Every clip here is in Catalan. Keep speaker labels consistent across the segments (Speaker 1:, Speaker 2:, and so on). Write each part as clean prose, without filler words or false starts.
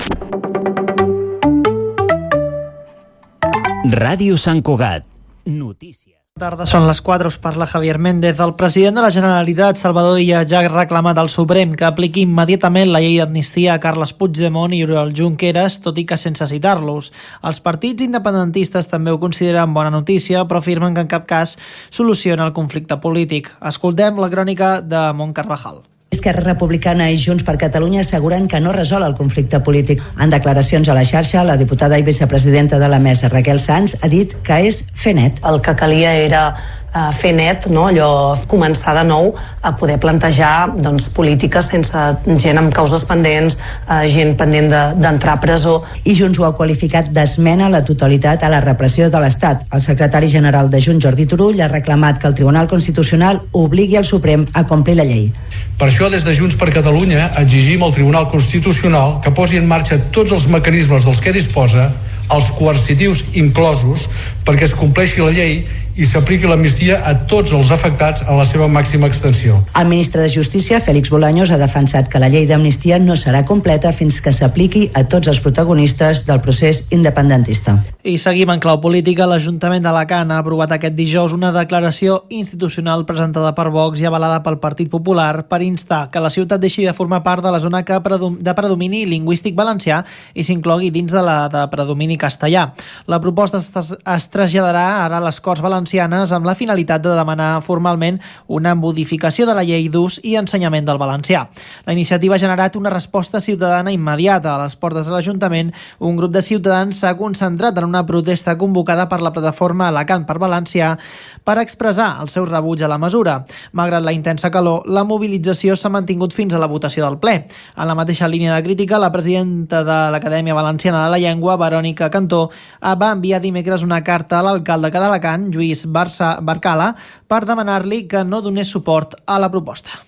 Speaker 1: Ràdio Sant Cugat. Notícies.
Speaker 2: Tarda són les 4, us parla Javier Méndez. El president de la Generalitat, Salvador Illa, ja ha reclamat al Suprem que apliqui immediatament la llei d'amnistia a Carles Puigdemont i Oriol Junqueras, tot i que sense citar-los. Els partits independentistes també ho consideren bona notícia, però afirmen que en cap cas soluciona el conflicte polític. Escoltem la crònica de Mont Carvajal.
Speaker 3: Esquerra Republicana i Junts per Catalunya asseguren que no resol el conflicte polític. En declaracions a la xarxa, la diputada i vicepresidenta de la mesa, Raquel Sans, ha dit que és fer net.
Speaker 4: El que calia era fer net, no? Allò, començar de nou a poder plantejar polítiques sense gent amb causes pendents, gent pendent d'entrar a presó.
Speaker 3: I Junts ho ha qualificat d'esmena a la totalitat a la repressió de l'Estat. El secretari general de Junts, Jordi Turull, ha reclamat que el Tribunal Constitucional obligui el Suprem a complir la llei.
Speaker 5: Per això, des de Junts per Catalunya, exigim al Tribunal Constitucional que posi en marxa tots els mecanismes dels que disposa, els coercitius inclosos, perquè es compleixi la llei i s'apliqui l'amnistia a tots els afectats en la seva màxima extensió.
Speaker 3: El ministre de Justícia, Félix Bolaños, ha defensat que la llei d'amnistia no serà completa fins que s'apliqui a tots els protagonistes del procés independentista.
Speaker 2: I seguim en clau política. L'Ajuntament d'Alacant ha aprovat aquest dijous una declaració institucional presentada per Vox i avalada pel Partit Popular per instar que la ciutat deixi de formar part de la zona de predomini lingüístic valencià i s'inclogui dins de la de predomini castellà. La proposta es traslladarà ara a les Corts Valencianes amb la finalitat de demanar formalment una modificació de la llei d'ús i ensenyament del valencià. La iniciativa ha generat una resposta ciutadana immediata. A les portes de l'Ajuntament, un grup de ciutadans s'ha concentrat en una protesta convocada per la plataforma Alacant per Valencià per expressar el seu rebuig a la mesura. Malgrat la intensa calor, la mobilització s'ha mantingut fins a la votació del ple. En la mateixa línia de crítica, la presidenta de l'Acadèmia Valenciana de la Llengua, Verònica Cantó, va enviar dimecres una carta a l'alcalde d'Alacant, Lluís Barcala, per demanar-li que no donés suport a la proposta.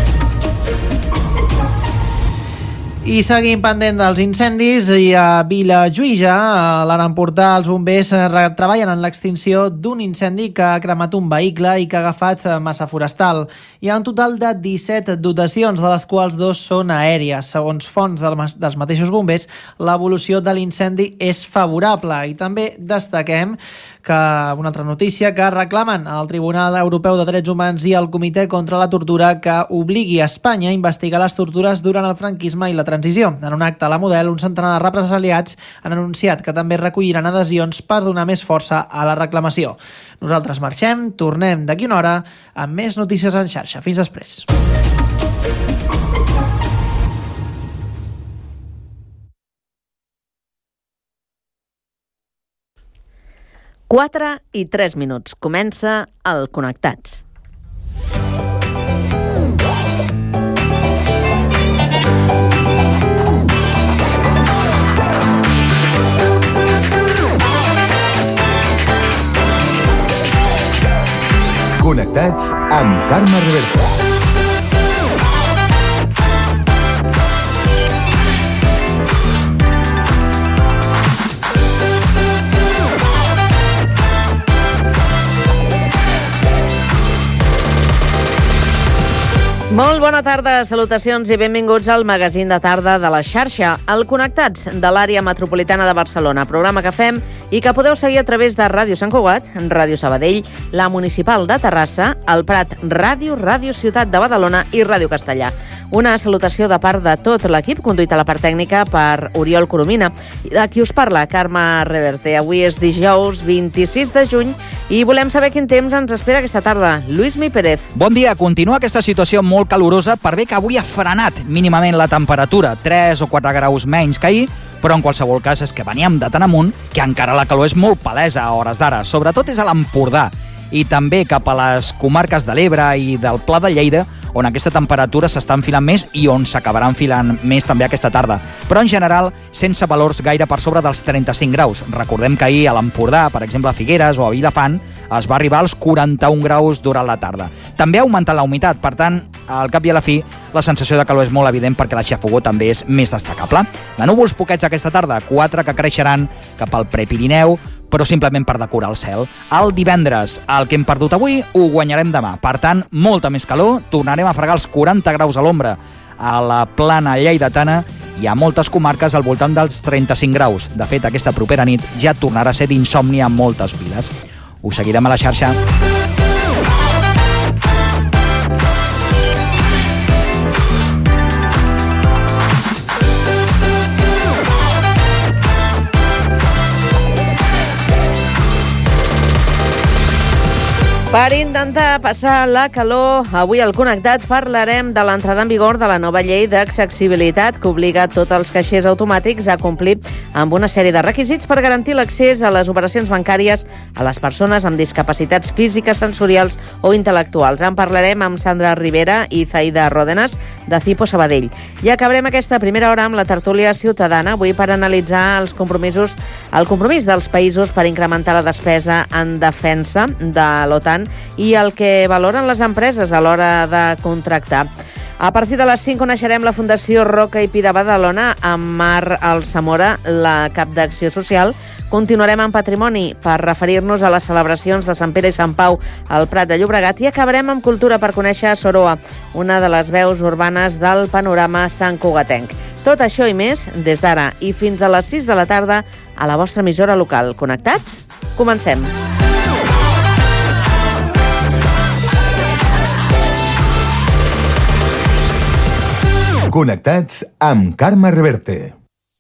Speaker 2: I seguim pendent dels incendis i a Vilajuïga, a l'Alt Empordà, els bombers treballen en l'extinció d'un incendi que ha cremat un vehicle i que ha agafat massa forestal. Hi ha un total de 17 dotacions, de les quals 2 són aèries. Segons fonts dels mateixos bombers, l'evolució de l'incendi és favorable. I també destaquem que una altra notícia, que reclamen al Tribunal Europeu de Drets Humans i al Comitè contra la Tortura que obligui a Espanya a investigar les tortures durant el franquisme i la transició. En un acte a la Model, un centenar de represaliats han anunciat que també recolliran adhesions per donar més força a la reclamació. Nosaltres marxem, tornem d'aquí una hora amb més notícies en xarxa. Fins després.
Speaker 6: Quatre i 3 minuts. Comença el Connectats.
Speaker 7: Connectats amb Carme Reversa.
Speaker 6: Molt bona tarda, salutacions i benvinguts al magazín de tarda de la xarxa, el Connectats de l'àrea metropolitana de Barcelona, programa que fem i que podeu seguir a través de Ràdio Sant Cugat, Ràdio Sabadell, la Municipal de Terrassa, el Prat Ràdio, Ràdio Ciutat de Badalona i Ràdio Castellà. Una salutació de part de tot l'equip, conduït a la part tècnica per Oriol Coromina. I de qui us parla, Carme Reverte. Avui és dijous 26 de juny i volem saber quin temps ens espera aquesta tarda. Lluís Pérez.
Speaker 8: Bon dia. Continua aquesta situació molt calorosa, per bé que avui ha frenat mínimament la temperatura, 3 o 4 graus menys que ahir, però en qualsevol cas és que veníem de tan amunt que encara la calor és molt palesa a hores d'ara. Sobretot és a l'Empordà i també cap a les comarques de l'Ebre i del Pla de Lleida, on aquesta temperatura s'està enfilant més i on s'acabarà enfilant més també aquesta tarda. Però en general, sense valors gaire per sobre dels 35 graus. Recordem que ahir a l'Empordà, per exemple a Figueres o a Vilafant, es va arribar als 41 graus durant la tarda. També ha augmentat la humitat, per tant, al cap i a la fi, la sensació de calor és molt evident perquè la xafogor també és més destacable. De núvols poquets aquesta tarda, 4 que creixeran cap al Prepirineu, però simplement per decorar el cel. El divendres, el que hem perdut avui, ho guanyarem demà. Per tant, molta més calor, tornarem a fregar els 40 graus a l'ombra A la plana lleidatana hi ha moltes comarques al voltant dels 35 graus. De fet, aquesta propera nit ja tornarà a ser d'insomni a moltes viles. Us seguirem a la xarxa.
Speaker 6: Per intentar passar la calor, avui al Connectats parlarem de l'entrada en vigor de la nova llei d'accessibilitat que obliga tots els caixers automàtics a complir amb una sèrie de requisits per garantir l'accés a les operacions bancàries a les persones amb discapacitats físiques, sensorials o intel·lectuals. En parlarem amb Sandra Rivera i Zaida Ródenas, de Cipo Sabadell. I acabarem aquesta primera hora amb la tertúlia ciutadana, avui per analitzar el compromís dels països per incrementar la despesa en defensa de l'OTAN i el que valoren les empreses a l'hora de contractar. A partir de les 5 coneixerem la Fundació Roca i Pi de Badalona amb Mar Alsamora, la cap d'Acció Social. Continuarem amb Patrimoni per referir-nos a les celebracions de Sant Pere i Sant Pau al Prat de Llobregat i acabarem amb Cultura per conèixer Soroa, una de les veus urbanes del panorama santcugatenc. Tot això i més des d'ara i fins a les 6 de la tarda a la vostra emissora local. Connectats? Comencem.
Speaker 7: Connectats amb Carme Reverte.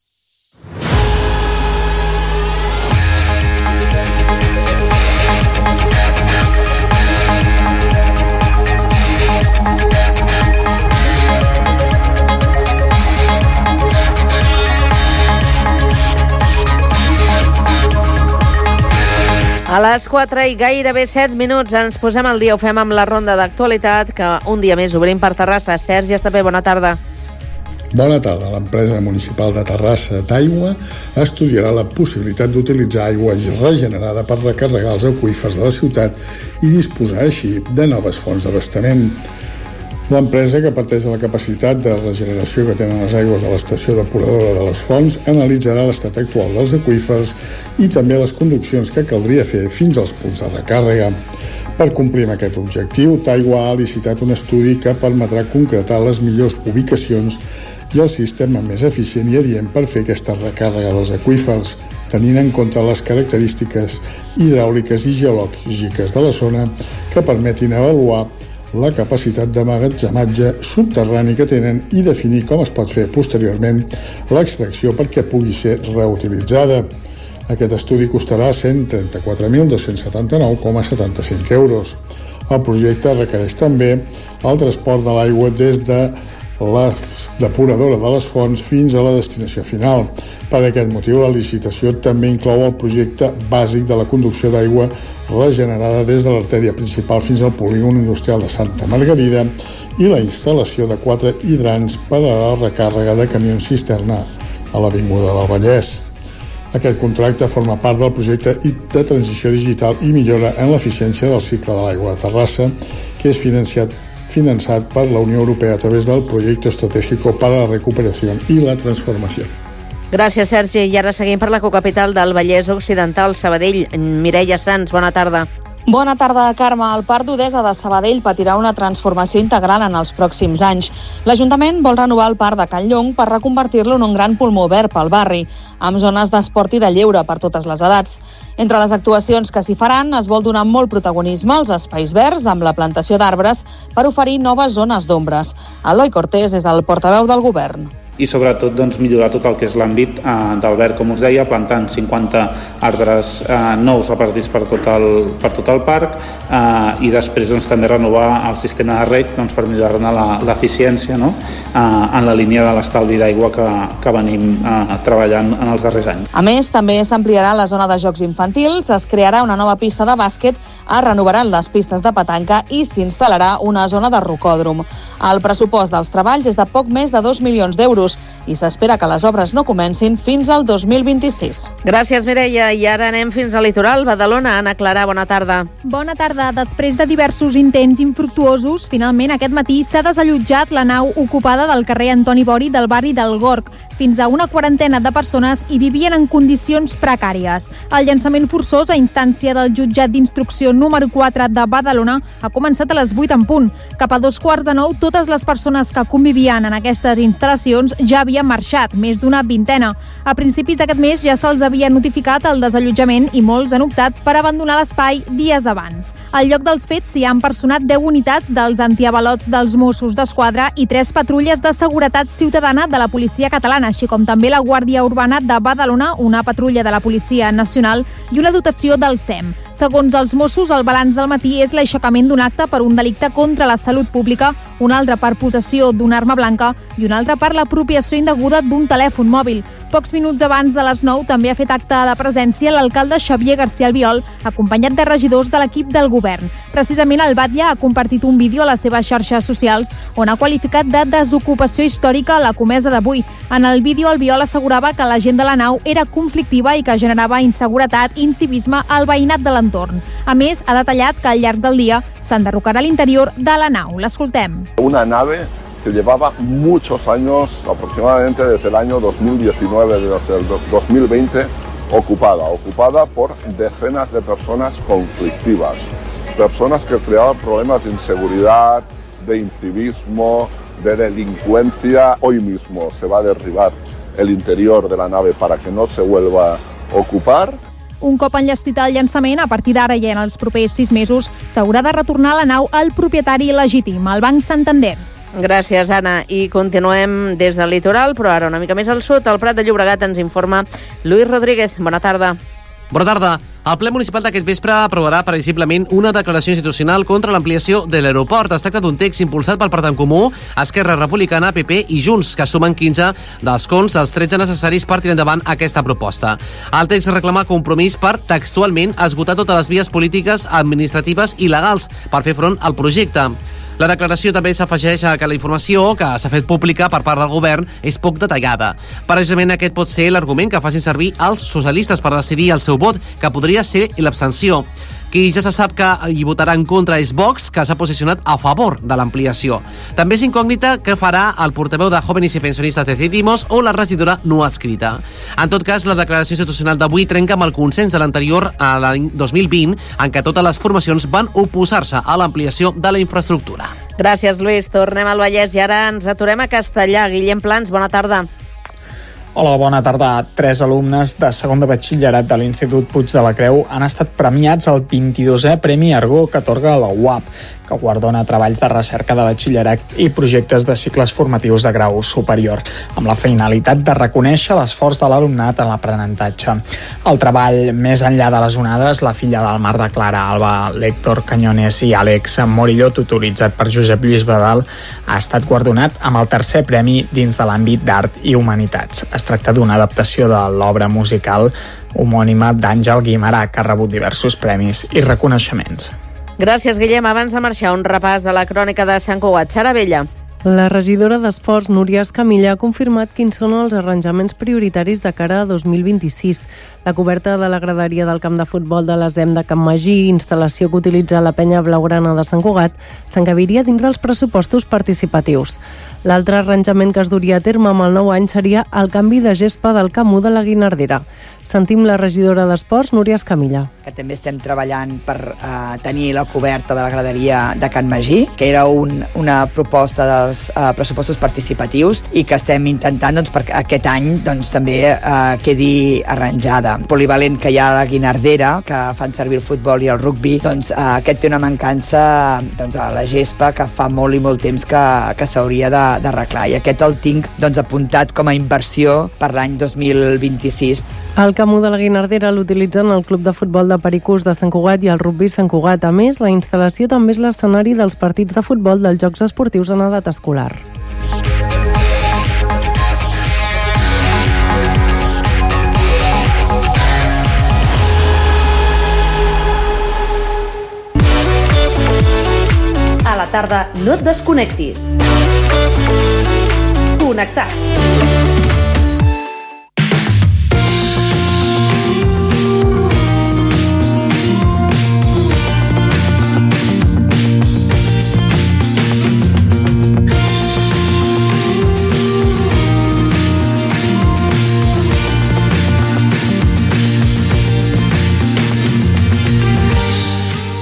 Speaker 6: A les 4 i gairebé 7 minuts ens posem al dia. Ho fem amb la ronda d'actualitat, que un dia més obrim per Terrassa. Sergi Estapé, bona tarda.
Speaker 9: Bona tarda. L'empresa municipal de Terrassa d'Aigua estudiarà la possibilitat d'utilitzar aigua regenerada per recarregar els aqüífers de la ciutat i disposar així de noves fonts d'abastament. L'empresa, que parteix de la capacitat de regeneració que tenen les aigües de l'estació depuradora de les fonts, analitzarà l'estat actual dels aqüífers i també les conduccions que caldria fer fins als punts de recàrrega. Per complir amb aquest objectiu, Taigua ha licitat un estudi que permetrà concretar les millors ubicacions i el sistema més eficient i adient per fer aquesta recàrrega dels aqüífers, tenint en compte les característiques hidràuliques i geològiques de la zona que permetin avaluar la capacitat d'emmagatzematge subterrani que tenen i definir com es pot fer posteriorment l'extracció perquè pugui ser reutilitzada. Aquest estudi costarà 134.279,75 euros. El projecte requereix també el transport de l'aigua des de la depuradora de les fonts fins a la destinació final. Per aquest motiu, la licitació també inclou el projecte bàsic de la conducció d'aigua regenerada des de l'artèria principal fins al polígon industrial de Santa Margarida i la instal·lació de 4 hidrants per a la recàrrega de camions cisterna a l'Avinguda del Vallès. Aquest contracte forma part del projecte de transició digital i millora en l'eficiència del cicle de l'aigua de Terrassa, que és finançat per la Unió Europea a través del Proyecto Estratégico para la Recuperación y la Transformación.
Speaker 6: Gràcies, Sergi. I ara seguim per la cocapital del Vallès Occidental, Sabadell. Mireia Sans, bona tarda.
Speaker 10: Bona tarda, Carme. El Parc d'Odesa de Sabadell patirà una transformació integral en els pròxims anys. L'Ajuntament vol renovar el Parc de Can Llong per reconvertir-lo en un gran pulmó verd pel barri, amb zones d'esport i de lleure per totes les edats. Entre les actuacions que s'hi faran, es vol donar molt protagonisme als espais verds amb la plantació d'arbres per oferir noves zones d'ombres. Eloi Cortés és el portaveu del govern.
Speaker 11: I sobretot millorar tot el que és l'àmbit del verd, com us deia, plantant 50 arbres nous repartits per tot el parc i després també renovar el sistema de reg per millorar-ne l'eficiència en la línia de l'estalvi d'aigua que venim treballant en els darrers anys.
Speaker 10: A més, també s'ampliarà la zona de jocs infantils, es crearà una nova pista de bàsquet, es renovaran les pistes de petanca i s'instal·larà una zona de rocòdrom. El pressupost dels treballs és de poc més de 2 milions d'euros i s'espera que les obres no comencin fins al 2026.
Speaker 6: Gràcies, Mireia. I ara anem fins al litoral. Badalona, Anna Clara, bona tarda.
Speaker 12: Bona tarda. Després de diversos intents infructuosos, finalment aquest matí s'ha desallotjat la nau ocupada del carrer Antoni Bori del barri del Gorg. Fins a una quarantena de persones hi vivien en condicions precàries. El llançament forçós, a instància del jutjat d'instrucció número 4 de Badalona, ha començat a les 8 en punt. Cap a 8:45, totes les persones que convivien en aquestes instal·lacions ja havien marxat, més d'una vintena. A principis d'aquest mes ja se'ls havia notificat el desallotjament i molts han optat per abandonar l'espai dies abans. Al lloc dels fets s'hi han personat 10 unitats dels antiavalots dels Mossos d'Esquadra i 3 patrulles de seguretat ciutadana de la policia catalana, així com també la Guàrdia Urbana de Badalona, una patrulla de la Policia Nacional i una dotació del SEM. Segons els Mossos, el balanç del matí és l'aixecament d'un acte per un delicte contra la salut pública, un altre per possessió d'una arma blanca i un altre per l'apropiació indeguda d'un telèfon mòbil. Pocs minuts abans de les 9 també ha fet acte de presència l'alcalde Xavier García Albiol, acompanyat de regidors de l'equip del govern. Precisament el Batlle ha compartit un vídeo a les seves xarxes socials on ha qualificat de desocupació històrica la comesa d'avui. En el vídeo Albiol assegurava que la gent de la nau era conflictiva i que generava inseguretat i incivisme al veïnat de l'entorn. A més, ha detallat que al llarg del dia s'enderrocarà l'interior de la nau. L'escoltem.
Speaker 13: Una nave que llevaba muchos años, aproximadamente desde el año 2019, desde el 2020, ocupada por decenas de personas conflictivas, personas que creaban problemas de inseguridad, de incivismo, de delincuencia. Hoy mismo se va a derribar el interior de la nave para que no se vuelva a ocupar.
Speaker 12: Un cop enllestit el llançament, a partir d'ara i en els propers 6 mesos, s'haurà de retornar la nau al propietari legítim, el Banc Santander.
Speaker 6: Gràcies, Anna. I continuem des del litoral, però ara una mica més al sud. Al Prat de Llobregat ens informa Lluís Rodríguez. Bona tarda.
Speaker 14: Bona tarda. El ple municipal d'aquest vespre aprovarà previsiblement una declaració institucional contra l'ampliació de l'aeroport. Es tracta d'un text impulsat pel Partit Comú, Esquerra Republicana, PP i Junts, que sumen 15 d'escons dels 13 necessaris per tirar endavant aquesta proposta. El text reclama compromís per, textualment, esgotar totes les vies polítiques, administratives i legals per fer front al projecte. La declaració també s'afegeix a que la informació que s'ha fet pública per part del govern és poc detallada. Precisament aquest pot ser l'argument que facin servir els socialistes per decidir el seu vot, que podria ser l'abstenció. Qui ja se sap que hi votarà en contra és Vox, que s'ha posicionat a favor de l'ampliació. També és incògnita què farà el portaveu de Jóvenes y Pensionistas Decidimos o la regidora no adscrita. En tot cas, la declaració institucional d'avui trenca amb el consens de l'anterior a l'any 2020, en què totes les formacions van oposar-se a l'ampliació de la infraestructura.
Speaker 6: Gràcies, Lluís. Tornem al Vallès i ara ens aturem a Castellà. Guillem Plans, bona tarda.
Speaker 15: Hola, bona tarda. 3 alumnes de segon de batxillerat de l'Institut Puig de la Creu han estat premiats al 22è Premi Argó que atorga la UAP, que guardona treballs de recerca de batxillerat i projectes de cicles formatius de grau superior, amb la finalitat de reconèixer l'esforç de l'alumnat en l'aprenentatge. El treball Més enllà de les onades, la filla del mar de Clara Alba, l'Héctor Cañones i Àlex Morillo, tutoritzat per Josep Lluís Badal, ha estat guardonat amb el 3è premi dins de l'àmbit d'art i humanitats. Es tracta d'una adaptació de l'obra musical homònima d'Àngel Guimarà, que ha rebut diversos premis i reconeixements.
Speaker 6: Gràcies, Guillem. Abans de marxar, un repàs a la crònica de Sant Cugat. Sara Vella.
Speaker 16: La regidora d'Esports, Núria Escamilla, ha confirmat quins són els arranjaments prioritaris de cara a 2026. La coberta de la graderia del camp de futbol de l'ESEM de Can Magí, instal·lació que utilitza la penya blaugrana de Sant Cugat, s'encabiria dins dels pressupostos participatius. L'altre arranjament que es duria a terme amb el nou any seria el canvi de gespa del Camp 1 de la Guinardera. Sentim la regidora d'Esports, Núria Escamilla.
Speaker 17: Que també estem treballant per tenir la coberta de la graderia de Can Magí, que era una proposta dels pressupostos participatius i que estem intentant perquè aquest any també quedi arranjada. Polivalent que hi ha a la Guinardera, que fan servir el futbol i el rugbi, aquest té una mancança a la gespa que fa molt i molt temps que s'hauria d'arreglar. I aquest el tinc apuntat com a inversió per l'any 2026.
Speaker 16: El Camp 1 de la Guinardera l'utilitzen el Club de Futbol de Pericús de Sant Cugat i el Rugbi Sant Cugat. A més, la instal·lació també és l'escenari dels partits de futbol dels Jocs Esportius en edat escolar.
Speaker 18: A la tarda no et desconnectis. Connectats.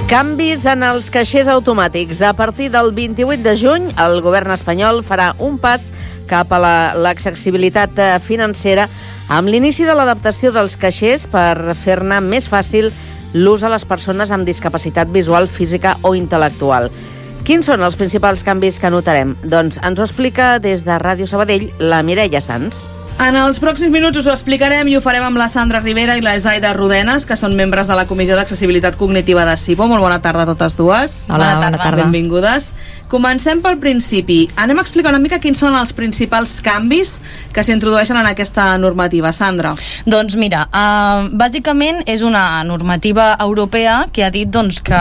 Speaker 6: Canvis en els caixers automàtics. A partir del 28 de juny, el govern espanyol farà un pas cap a l'accessibilitat financera amb l'inici de l'adaptació dels caixers per fer-ne més fàcil l'ús a les persones amb discapacitat visual, física o intel·lectual. Quins són els principals canvis que notarem? Doncs ens ho explica des de Ràdio Sabadell la Mireia Sans.
Speaker 19: En els pròxims minuts us ho explicarem i ho farem amb la Sandra Rivera i la Zaida Rodenes, que són membres de la Comissió d'Accessibilitat Cognitiva de CIPO. Molt bona tarda a totes dues.
Speaker 20: Hola, bona tarda.
Speaker 19: Benvingudes. Comencem pel principi. Anem a explicar una mica quins són els principals canvis que s'introdueixen en aquesta normativa. Sandra.
Speaker 20: Doncs mira, bàsicament és una normativa europea que ha dit doncs, que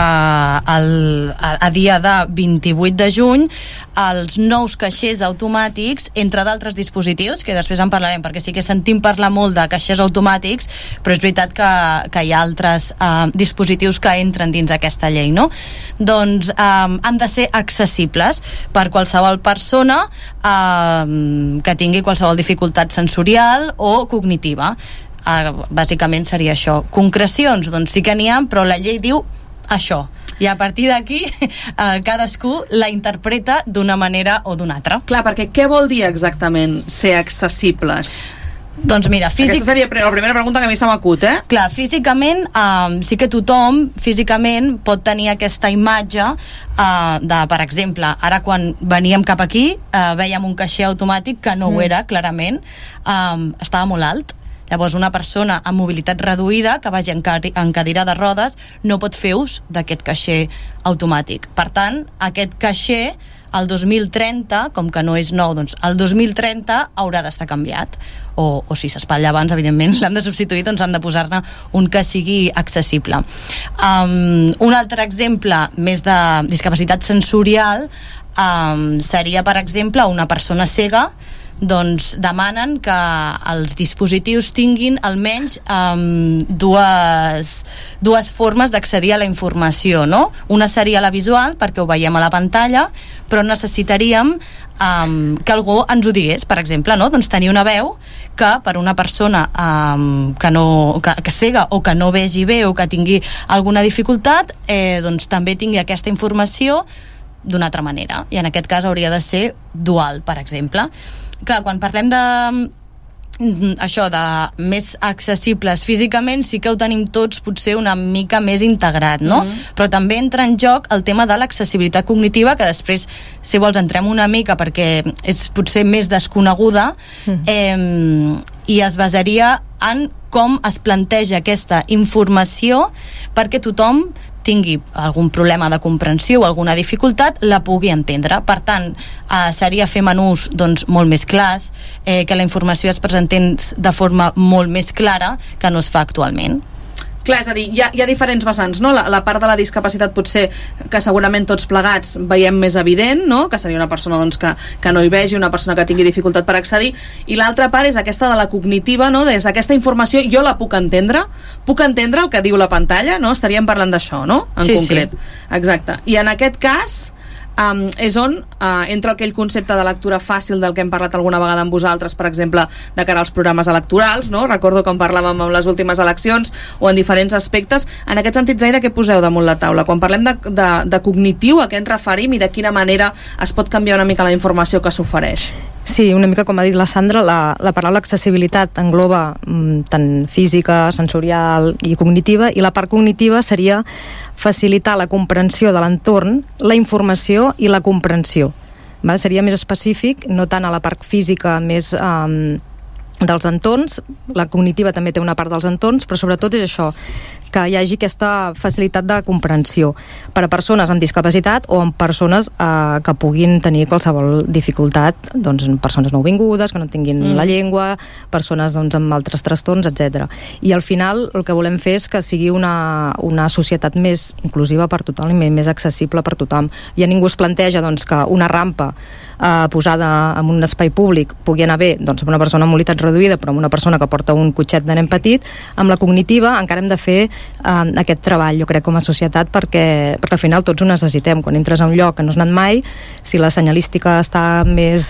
Speaker 20: a dia de 28 de juny els nous caixers automàtics, entre d'altres dispositius, que després en parlarem, perquè sí que sentim parlar molt de caixers automàtics, però és veritat que hi ha altres dispositius que entren dins aquesta llei, no? Doncs han de ser accessibles per qualsevol persona que tingui qualsevol dificultat sensorial o cognitiva. Bàsicament seria això. Concrecions, doncs sí que n'hi ha, però la llei diu això. I a partir d'aquí cadascú la interpreta d'una manera o d'una altra.
Speaker 19: Clar, perquè què vol dir exactament ser accessibles?
Speaker 20: Doncs mira,
Speaker 19: aquesta seria la primera pregunta que a mi se m'acut,
Speaker 20: Clar, físicament, sí que tothom físicament pot tenir aquesta imatge de, per exemple, ara quan veníem cap aquí vèiem un caixer automàtic que no ho era, clarament, estava molt alt. Llavors una persona amb mobilitat reduïda que vagi en cadira de rodes no pot fer ús d'aquest caixer automàtic. Per tant, aquest caixer el 2030, com que no és nou, doncs el 2030 haurà d'estar canviat, o si s'espatlla abans, evidentment l'han de substituir, doncs han de posar-ne un que sigui accessible. Un altre exemple més de discapacitat sensorial seria, per exemple, una persona cega. Doncs demanen que els dispositius tinguin almenys dues formes d'accedir a la informació, no? Una seria la visual, perquè ho veiem a la pantalla, però necessitaríem que algú ens ho digués, per exemple, no? Doncs tenir una veu que per una persona que cega o que no vegi bé o que tingui alguna dificultat, doncs també tingui aquesta informació d'una altra manera, i en aquest cas hauria de ser dual, per exemple. Clar, quan parlem de més accessibles físicament, sí que ho tenim tots potser una mica més integrat, no? Però també entra en joc el tema de l'accessibilitat cognitiva, que després, si vols, entrem una mica perquè és potser més desconeguda, i es basaria en com es planteja aquesta informació perquè tothom tingui algun problema de comprensió o alguna dificultat, la pugui entendre. Per tant, seria fer menús doncs, molt més clars, que la informació es presentés de forma molt més clara que no es fa actualment.
Speaker 19: Clar, és a dir, hi ha diferents vessants, no? La part de la discapacitat potser que segurament tots plegats veiem més evident, no? Que seria una persona doncs, que no hi vegi, una persona que tingui dificultat per accedir, i l'altra part és aquesta de la cognitiva, no? Des d'aquesta informació jo la puc entendre el que diu la pantalla, no? Estaríem parlant d'això, no? En concret. Sí. Exacte. I en aquest cas és on entra aquell concepte de lectura fàcil del que hem parlat alguna vegada amb vosaltres, per exemple, de cara als programes electorals, no? Recordo com parlàvem amb les últimes eleccions o en diferents aspectes. En aquest sentit, Zaida, què poseu damunt la taula? Quan parlem de cognitiu, a què ens referim i de quina manera es pot canviar una mica la informació que s'ofereix?
Speaker 21: Sí, una mica com ha dit la Sandra, la paraula accessibilitat engloba tant física, sensorial i cognitiva, i la part cognitiva seria facilitar la comprensió de l'entorn, la informació i la comprensió. Seria més específic, no tant a la part física més dels entorns, la cognitiva també té una part dels entorns, però sobretot és això, que hi hagi aquesta facilitat de comprensió per a persones amb discapacitat o amb persones que puguin tenir qualsevol dificultat, doncs persones nouvingudes, que no tinguin la llengua, persones doncs, amb altres trastorns, etc. I al final el que volem fer és que sigui una societat més inclusiva per tothom i més accessible per tothom. Ja ningú es planteja doncs, que una rampa posada en un espai públic pugui anar bé doncs, amb una persona amb mobilitat reduïda, però amb una persona que porta un cotxet de nen petit. Amb la cognitiva encara hem de fer aquest treball, jo crec, com a societat, perquè al final tots ho necessitem. Quan entres a un lloc que no has anat mai, si la senyalística està més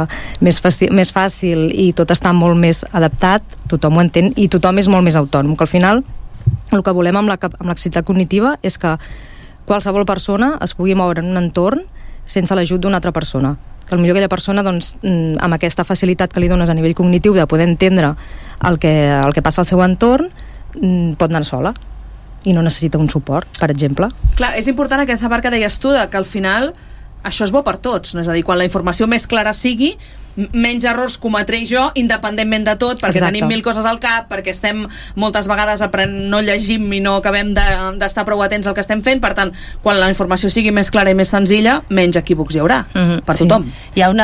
Speaker 21: fàcil i tot està molt més adaptat, tothom ho entén i tothom és molt més autònom, que al final el que volem amb l'accessibilitat cognitiva és que qualsevol persona es pugui moure en un entorn sense l'ajut d'una altra persona. Que potser aquella persona, doncs, amb aquesta facilitat que li dones a nivell cognitiu de poder entendre el que passa al seu entorn, pot anar sola i no necessita un suport, per exemple.
Speaker 19: Clar, és important aquesta part que deies tu, que al final això és bo per tots, no? És a dir, quan la informació més clara sigui, menys errors cometré jo, independentment de tot, perquè tenim mil coses al cap, perquè estem moltes vegades no llegim i no acabem d'estar prou atents al que estem fent. Per tant, quan la informació sigui més clara i més senzilla, menys equívocs hi haurà, per tothom.
Speaker 20: Hi ha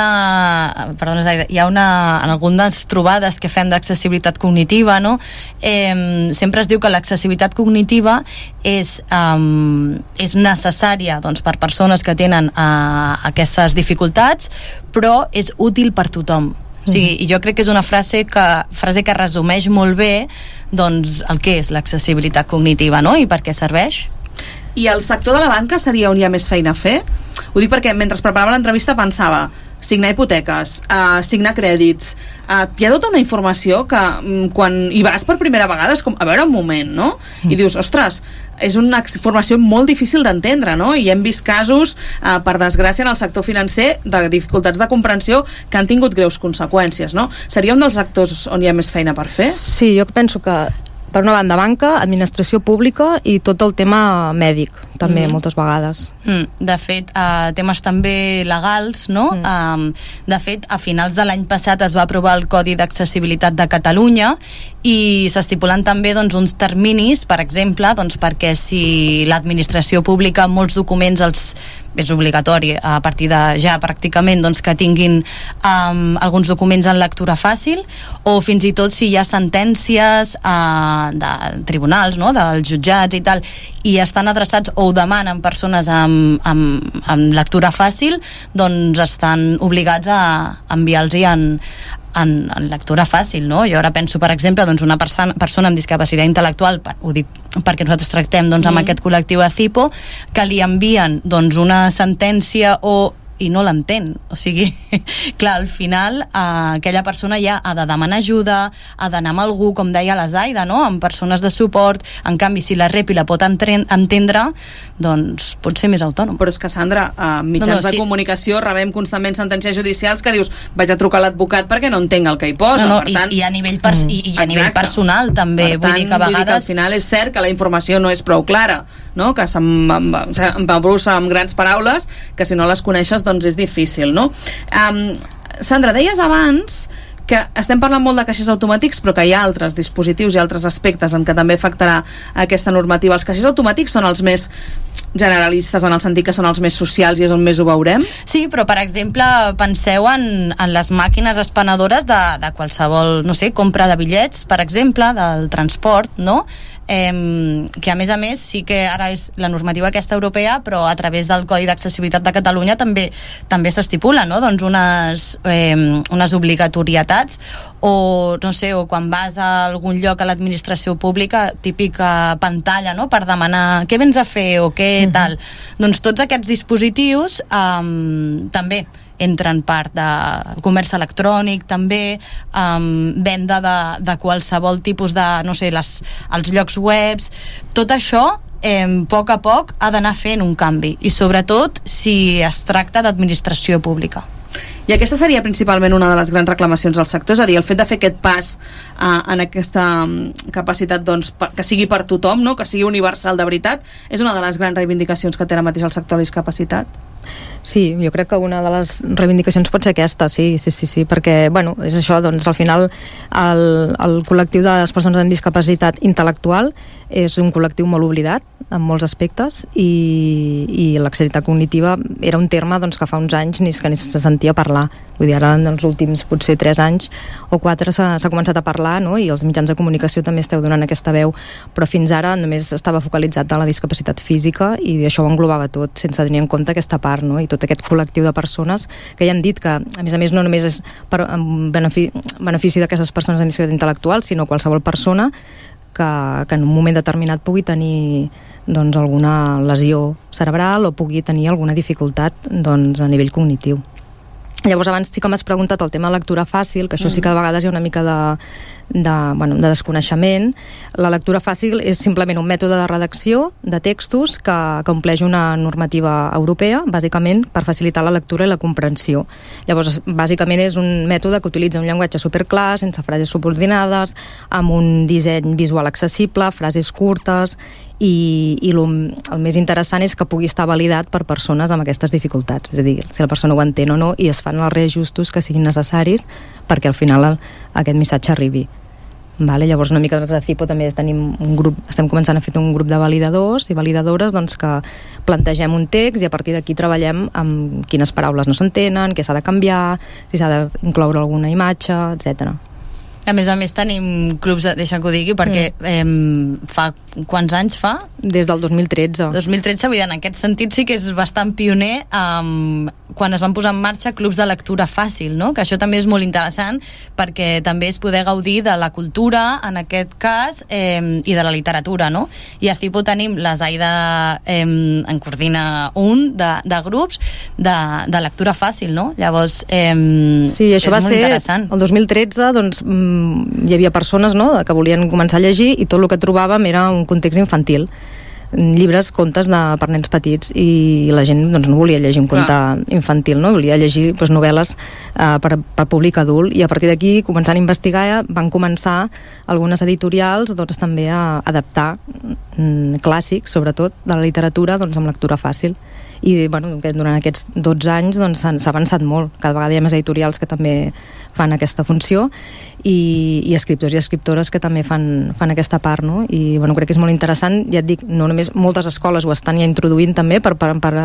Speaker 20: en algunes trobades que fem d'accessibilitat cognitiva, no? Sempre es diu que l'accessibilitat cognitiva és necessària, doncs, per persones que tenen aquestes dificultats, però és útil per tothom. O sigui, i jo crec que és una frase que resumeix molt bé, doncs, el que és l'accessibilitat cognitiva, no? I per què serveix.
Speaker 19: I el sector de la banca seria on hi ha més feina a fer? Ho dic perquè mentre preparava l'entrevista pensava signar hipoteques, signar crèdits, hi ha tota una informació que quan hi vas per primera vegada és com, a veure un moment, no? I dius, ostres, és una informació molt difícil d'entendre, no? I hem vist casos, per desgràcia, en el sector financer de dificultats de comprensió que han tingut greus conseqüències, no? Seria un dels sectors on hi ha més feina per fer?
Speaker 21: Sí, jo penso que per una banda banca, administració pública i tot el tema mèdic, també, moltes vegades.
Speaker 20: De fet, temes també legals, no? De fet, a finals de l'any passat es va aprovar el Codi d'Accessibilitat de Catalunya i s'estipulen també, doncs, uns terminis, per exemple, doncs, perquè si l'administració pública molts documents és obligatori a partir de ja pràcticament, doncs, que tinguin alguns documents en lectura fàcil, o fins i tot si hi ha sentències de tribunals, no? Dels jutjats i tal, i estan adreçats o ho demanen persones amb lectura fàcil, doncs estan obligats a enviar-los-hi en lectura fàcil, no? Jo ara penso, per exemple, doncs una persona amb discapacitat intel·lectual, ho dic perquè nosaltres tractem doncs, amb aquest col·lectiu de CIPO, que li envien doncs, una sentència i no l'entén, o sigui clar, al final aquella persona ja ha de demanar ajuda, ha d'anar amb algú, com deia la Zaida, no? Amb persones de suport. En canvi, si la rep i la pot entendre, doncs pot ser més autònom.
Speaker 19: Però és que, Sandra, mitjans de comunicació rebem constantment sentències judicials que dius, vaig a trucar a l'advocat perquè no entenc el que hi posa.
Speaker 20: Per tant, i a nivell personal també, vull dir que a vegades...
Speaker 19: al final és cert que la informació no és prou clara, no? Que s'embrussa amb grans paraules que si no les coneixes doncs és difícil, no? Sandra, deies abans que estem parlant molt de caixers automàtics, però que hi ha altres dispositius i altres aspectes en què també afectarà aquesta normativa. Els caixers automàtics són els més generalistes en el sentit que són els més socials i és on més ho veurem?
Speaker 20: Sí, però per exemple penseu en les màquines expenedores de qualsevol, no sé, compra de bitllets, per exemple, del transport, no? Que a més sí que ara és la normativa aquesta europea, però a través del Codi d'Accessibilitat de Catalunya també s'estipula, no? Doncs unes obligatorietats, o no sé, o quan vas a algun lloc a l'administració pública, típica pantalla, no? Per demanar què vens a fer o què tal. Doncs tots aquests dispositius també entren part de comerç electrònic, també venda de qualsevol tipus de, no sé, els llocs webs. Tot això a poc ha d'anar fent un canvi, i sobretot si es tracta d'administració pública.
Speaker 19: I aquesta seria principalment una de les grans reclamacions del sector, és a dir, el fet de fer aquest pas en aquesta capacitat, doncs, que sigui per tothom, no? Que sigui universal de veritat, és una de les grans reivindicacions que té ara mateix el sector de la discapacitat.
Speaker 21: Sí, jo crec que una de les reivindicacions pot ser aquesta, sí, perquè, bueno, és això, doncs al final el col·lectiu de les persones amb discapacitat intel·lectual és un col·lectiu molt oblidat en molts aspectes, i l'accessibilitat cognitiva era un terme, doncs, que fa uns anys ni se sentia parlar. Vull dir, ara en els últims potser 3 anys o 4 s'ha començat a parlar, no? I els mitjans de comunicació també esteu donant aquesta veu, però fins ara només estava focalitzat en la discapacitat física i això ho englobava tot, sense tenir en compte aquesta part, no? I tot aquest col·lectiu de persones que ja hem dit que, a més no només és en benefici d'aquestes persones amb discapacitat intel·lectual, sinó qualsevol persona que en un moment determinat pugui tenir, doncs, alguna lesió cerebral o pugui tenir alguna dificultat, doncs, a nivell cognitiu. Llavors abans sí que m'has preguntat el tema de lectura fàcil, que això sí que a vegades hi ha una mica de desconeixement. La lectura fàcil és simplement un mètode de redacció de textos que compleix una normativa europea, bàsicament per facilitar la lectura i la comprensió. Llavors, bàsicament és un mètode que utilitza un llenguatge superclar, sense frases subordinades, amb un disseny visual accessible, frases curtes, i el més interessant és que pugui estar validat per persones amb aquestes dificultats, és a dir, si la persona ho entén o no, i es fan els reajustos que siguin necessaris perquè al final aquest missatge arribi. Vale, llavors una mica de CIPO també tenim un grup, estem començant a fer un grup de validadors i validadores que plantegem un text i a partir d'aquí treballem amb quines paraules no s'entenen, què s'ha de canviar, si s'ha d'incloure alguna imatge, etc.
Speaker 20: A més tenim clubs, deixa que ho digui, perquè fa quants anys fa?
Speaker 21: Des del 2013.
Speaker 20: 2013, vull dir, en aquest sentit sí que és bastant pioner quan es van posar en marxa clubs de lectura fàcil, no? Que això també és molt interessant perquè també és poder gaudir de la cultura, en aquest cas, i de la literatura, no? I a CIPO tenim la Zaida en coordina un de grups de lectura fàcil, no? Llavors,
Speaker 21: sí, això va ser interessant. El 2013, doncs, hi havia persones, no?, que volien començar a llegir i tot el que trobàvem era un context infantil, llibres, contes per nens petits, i la gent doncs, no volia llegir un conte infantil, no? Volia llegir novel·les per públic adult, i a partir d'aquí, començant a investigar, van començar algunes editorials doncs, també a adaptar clàssics, sobretot de la literatura, doncs, amb lectura fàcil. I durant aquests 12 anys doncs, s'ha avançat molt. Cada vegada hi ha més editorials que també fan aquesta funció i escriptors i escriptores que també fan aquesta part, no? I crec que és molt interessant, ja et dic, no només moltes escoles ho estan ja introduint també per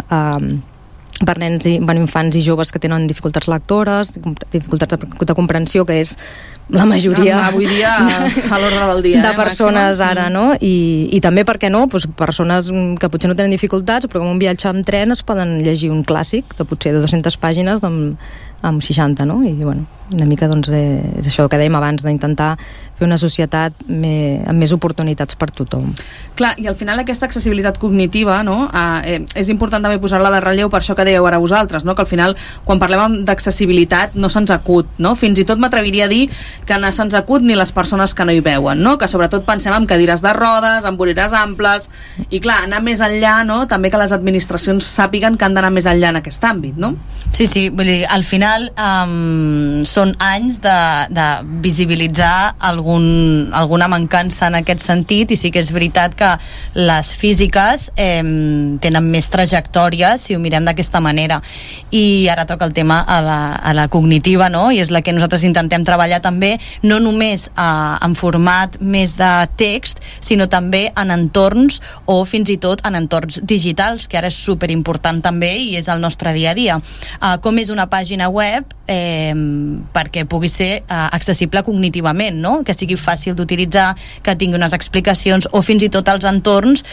Speaker 21: nens i infants i joves que tenen dificultats lectores, dificultats de comprensió, que és la majoria
Speaker 19: avui dia a l'ordre del dia
Speaker 21: de persones ara, no? I també, per què no, persones que potser no tenen dificultats, però com un viatge amb tren es poden llegir un clàssic de potser de 200 pàgines amb 60, no? I una mica doncs és això que dèiem abans, d'intentar fer una societat amb més oportunitats per tothom.
Speaker 19: Clar, i al final aquesta accessibilitat cognitiva, no? És important també posar-la de relleu, per això que dèieu ara vosaltres, no? Que al final quan parlem d'accessibilitat no se'ns acut, no? Fins i tot m'atreviria a dir que no se'ns acut ni les persones que no hi veuen, no? Que sobretot pensem en cadires de rodes, en voreres amples, i clar, anar més enllà, no? També que les administracions sàpiguen que han d'anar més enllà en aquest àmbit, no?
Speaker 20: Sí, vull dir, al final són anys de visibilitzar alguna mancança en aquest sentit, i sí que és veritat que les físiques tenen més trajectòria si ho mirem d'aquesta manera. I ara toca el tema a la cognitiva, no? I és la que nosaltres intentem treballar també, no només en format més de text, sinó també en entorns o fins i tot en entorns digitals, que ara és superimportant també i és el nostre dia a dia. Com és una pàgina web perquè pugui ser accessible cognitivament, no? Que sigui fàcil d'utilitzar, que tingui unes explicacions, o fins i tot els entorns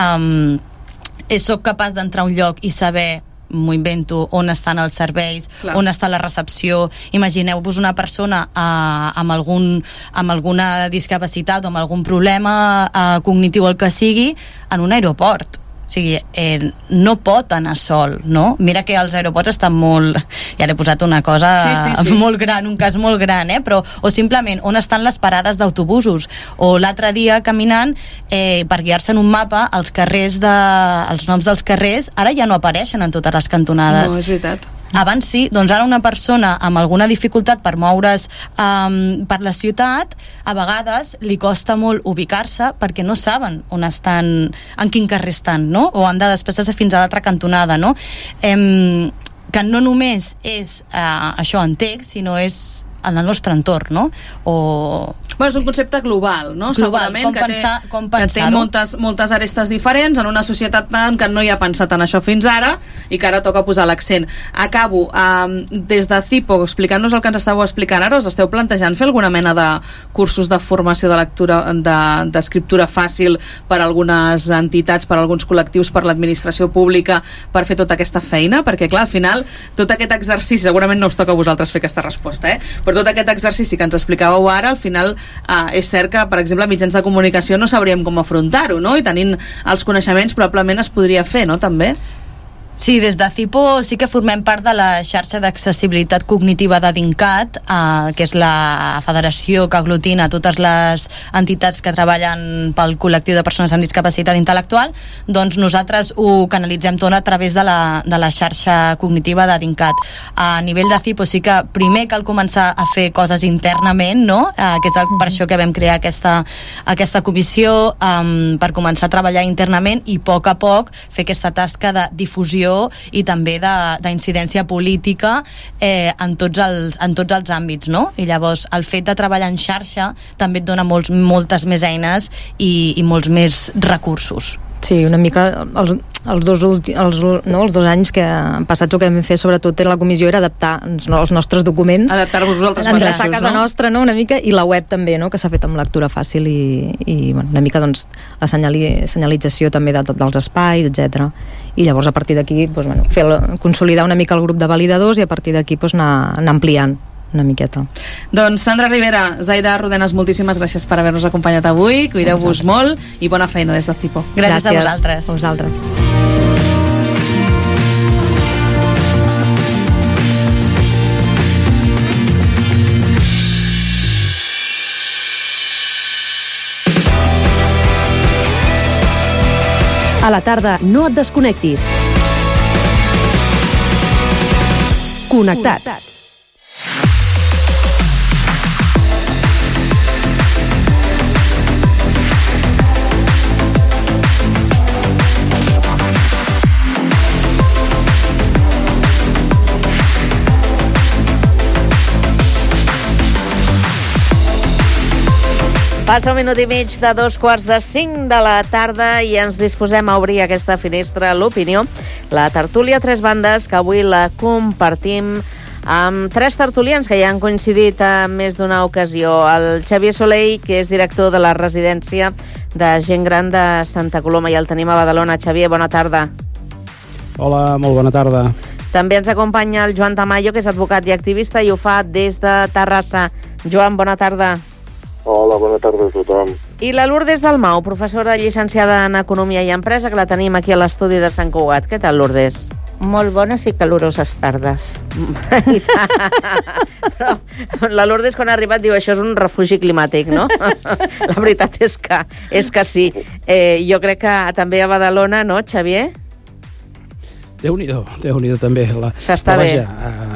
Speaker 20: soc capaç d'entrar a un lloc i saber, m'ho invento, on estan els serveis, on està la recepció. Imagineu-vos una persona amb alguna discapacitat o amb algun problema cognitiu, el que sigui, en un aeroport. O sigui, no pot anar sol, no? Mira que els aeroports estan molt... Ja l'he posat una cosa molt gran, un cas molt gran, però... O simplement, on estan les parades d'autobusos? O l'altre dia, caminant, per guiar-se en un mapa, els noms dels carrers, ara ja no apareixen en totes les cantonades.
Speaker 19: No, és veritat.
Speaker 20: Abans sí, doncs ara una persona amb alguna dificultat per moure's per la ciutat, a vegades li costa molt ubicar-se perquè no saben on estan, en quin carrer estan, no? O han de desplaçar-se fins a l'altra cantonada, no? Que no només és això en text, sinó és en el nostre entorn, no?
Speaker 19: Bueno, és un concepte global, no?
Speaker 20: Global,
Speaker 19: Com pensar-ho. Que té moltes arestes diferents en una societat que no hi ha pensat en això fins ara i que ara toca posar l'accent. Acabo, des de CIPO, explicant-nos el que ens estàveu explicant ara, us esteu plantejant fer alguna mena de cursos de formació de lectura, d'escriptura fàcil per a algunes entitats, per a alguns col·lectius, per l'administració pública, per fer tota aquesta feina? Perquè, clar, al final, tot aquest exercici, segurament no us toca a vosaltres fer aquesta resposta, però tot aquest exercici que ens explicàveu ara, al final és cert que, per exemple, mitjans de comunicació no sabríem com afrontar-ho, no? I tenint els coneixements probablement es podria fer, no? També?
Speaker 20: Sí, des de CIPO sí que formem part de la xarxa d'accessibilitat cognitiva de DINCAT, que és la federació que aglutina totes les entitats que treballen pel col·lectiu de persones amb discapacitat intel·lectual. Doncs nosaltres ho canalitzem tot a través de la xarxa cognitiva de DINCAT. A nivell de CIPO sí que primer cal començar a fer coses internament, no? Que és per això que vam crear aquesta comissió, per començar a treballar internament i a poc fer aquesta tasca de difusió i també d'incidència política en tots els àmbits, no? I llavors el fet de treballar en xarxa també et dona moltes més eines i molts més recursos.
Speaker 21: Sí, una mica els dos anys que han passat, el que vam fer sobretot a la comissió era adaptar els nostres documents,
Speaker 19: adaptar-vos vosaltres
Speaker 21: mateixos, a casa nostra, no? Una mica, i la web també, no? Que s'ha fet amb lectura fàcil i bueno, una mica doncs, la senyalització també dels espais, etc. I llavors a partir d'aquí doncs, bueno, consolidar una mica el grup de validadors i a partir d'aquí doncs, anar ampliant una miqueta.
Speaker 19: Doncs Sandra Rivera, Zaida Rodenas, moltíssimes gràcies per haver-nos acompanyat avui, cuideu-vos molt i bona feina des de CIPO.
Speaker 20: Gràcies a vosaltres.
Speaker 21: A vosaltres.
Speaker 18: A la tarda, no et desconnectis. Connectats.
Speaker 6: Passa un minut i mig de 4:45 de la tarda i ens disposem a obrir aquesta finestra a l'opinió. La tertúlia Tres Bandes, que avui la compartim amb tres tertulians que ja han coincidit en més d'una ocasió. El Xavier Soleil, que és director de la residència de gent gran de Santa Coloma, i el tenim a Badalona. Xavier, bona tarda.
Speaker 1: Hola, molt bona tarda.
Speaker 6: També ens acompanya el Joan Tamayo, que és advocat i activista i ho fa des de Terrassa. Joan, bona tarda.
Speaker 22: Hola, bona tarda a tothom.
Speaker 6: I la Lourdes Dalmau, professora llicenciada en Economia i Empresa, que la tenim aquí a l'estudi de Sant Cugat. Què tal, Lourdes?
Speaker 23: Molt bones i caloroses tardes.
Speaker 6: Però la Lourdes, quan ha arribat, diu això és un refugi climàtic, no? La veritat és que sí. Jo crec que també a Badalona, no, Xavier?
Speaker 1: Déu-n'hi-do també.
Speaker 6: S'està bé.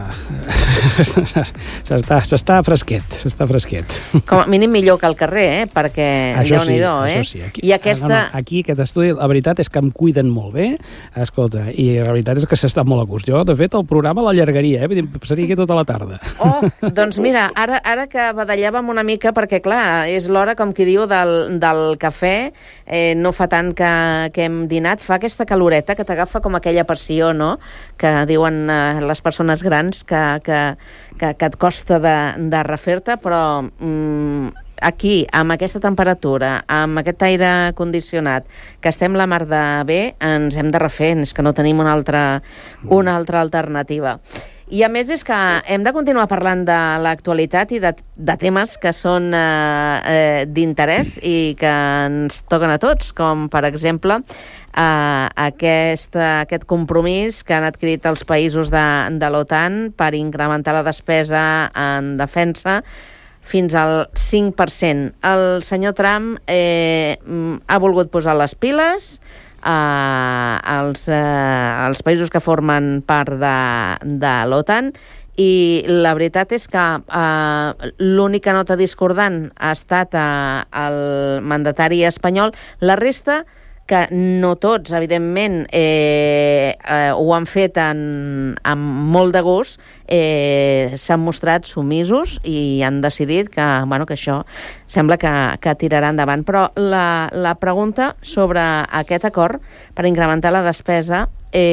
Speaker 1: S'està fresquet.
Speaker 6: Com a mínim millor que al carrer, perquè Déu-n'hi-do,
Speaker 1: Això sí.
Speaker 6: I aquesta...
Speaker 1: Aquí, aquest estudi, la veritat és que em cuiden molt bé, escolta, i la veritat és que s'està molt a gust. Jo, de fet, el programa l'allargaria, passaria aquí tota la tarda.
Speaker 6: Oh, doncs mira, ara que badallàvem una mica, perquè clar, és l'hora, com qui diu, del cafè, no fa tant que hem dinat, fa aquesta caloreta que t'agafa com aquella passió, no?, que diuen les persones grans que et costa de refer-te, però aquí, amb aquesta temperatura, amb aquest aire condicionat, que estem la mar de bé, ens hem de refer, és que no tenim una altra alternativa. I a més és que hem de continuar parlant de l'actualitat i de temes que són d'interès i que ens toquen a tots, com per exemple aquest compromís que han adquirit els països de l'OTAN per incrementar la despesa en defensa fins al 5%. El senyor Trump ha volgut posar les piles als països que formen part de l'OTAN i la veritat és que l'única nota discordant ha estat el mandatari espanyol. La resta, que no tots, evidentment, ho han fet amb molt de gust, s'han mostrat submisos i han decidit que això sembla que tirarà endavant. Però la pregunta sobre aquest acord per incrementar la despesa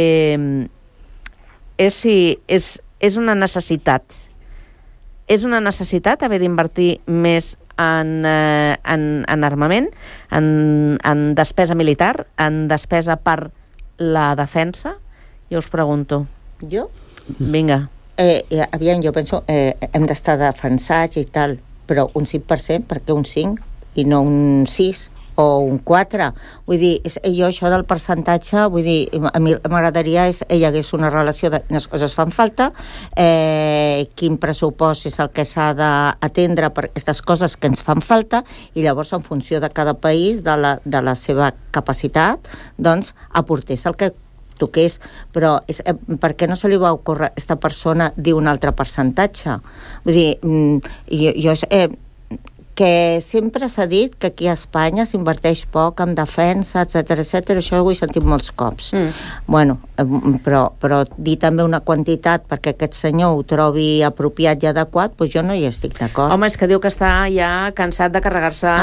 Speaker 6: és si és una necessitat. És una necessitat haver d'invertir més en armament, en despesa militar, en despesa per la defensa? Jo us pregunto.
Speaker 23: Jo?
Speaker 6: Vinga.
Speaker 23: Aviam, jo penso hem d'estar defensats i tal, però un 5%, per què un 5 i no un 6 o un 4. Vull dir, jo això del percentatge, vull dir, a mi m'agradaria hi hagués una relació de quines coses fan falta, quin pressupost és el que s'ha d'atendre per aquestes coses que ens fan falta, i llavors en funció de cada país, de la seva capacitat, doncs aportés el que toqués. Però per què no se li va ocórrer a aquesta persona dir un altre percentatge? Vull dir, jo que sempre s'ha dit que aquí a Espanya s'inverteix poc en defensa, etc. Això ho he sentit molts cops. Bueno, però dir també una quantitat perquè aquest senyor ho trobi apropiat i adequat, doncs jo no hi estic d'acord.
Speaker 6: Home, és que diu que està ja cansat de carregar-se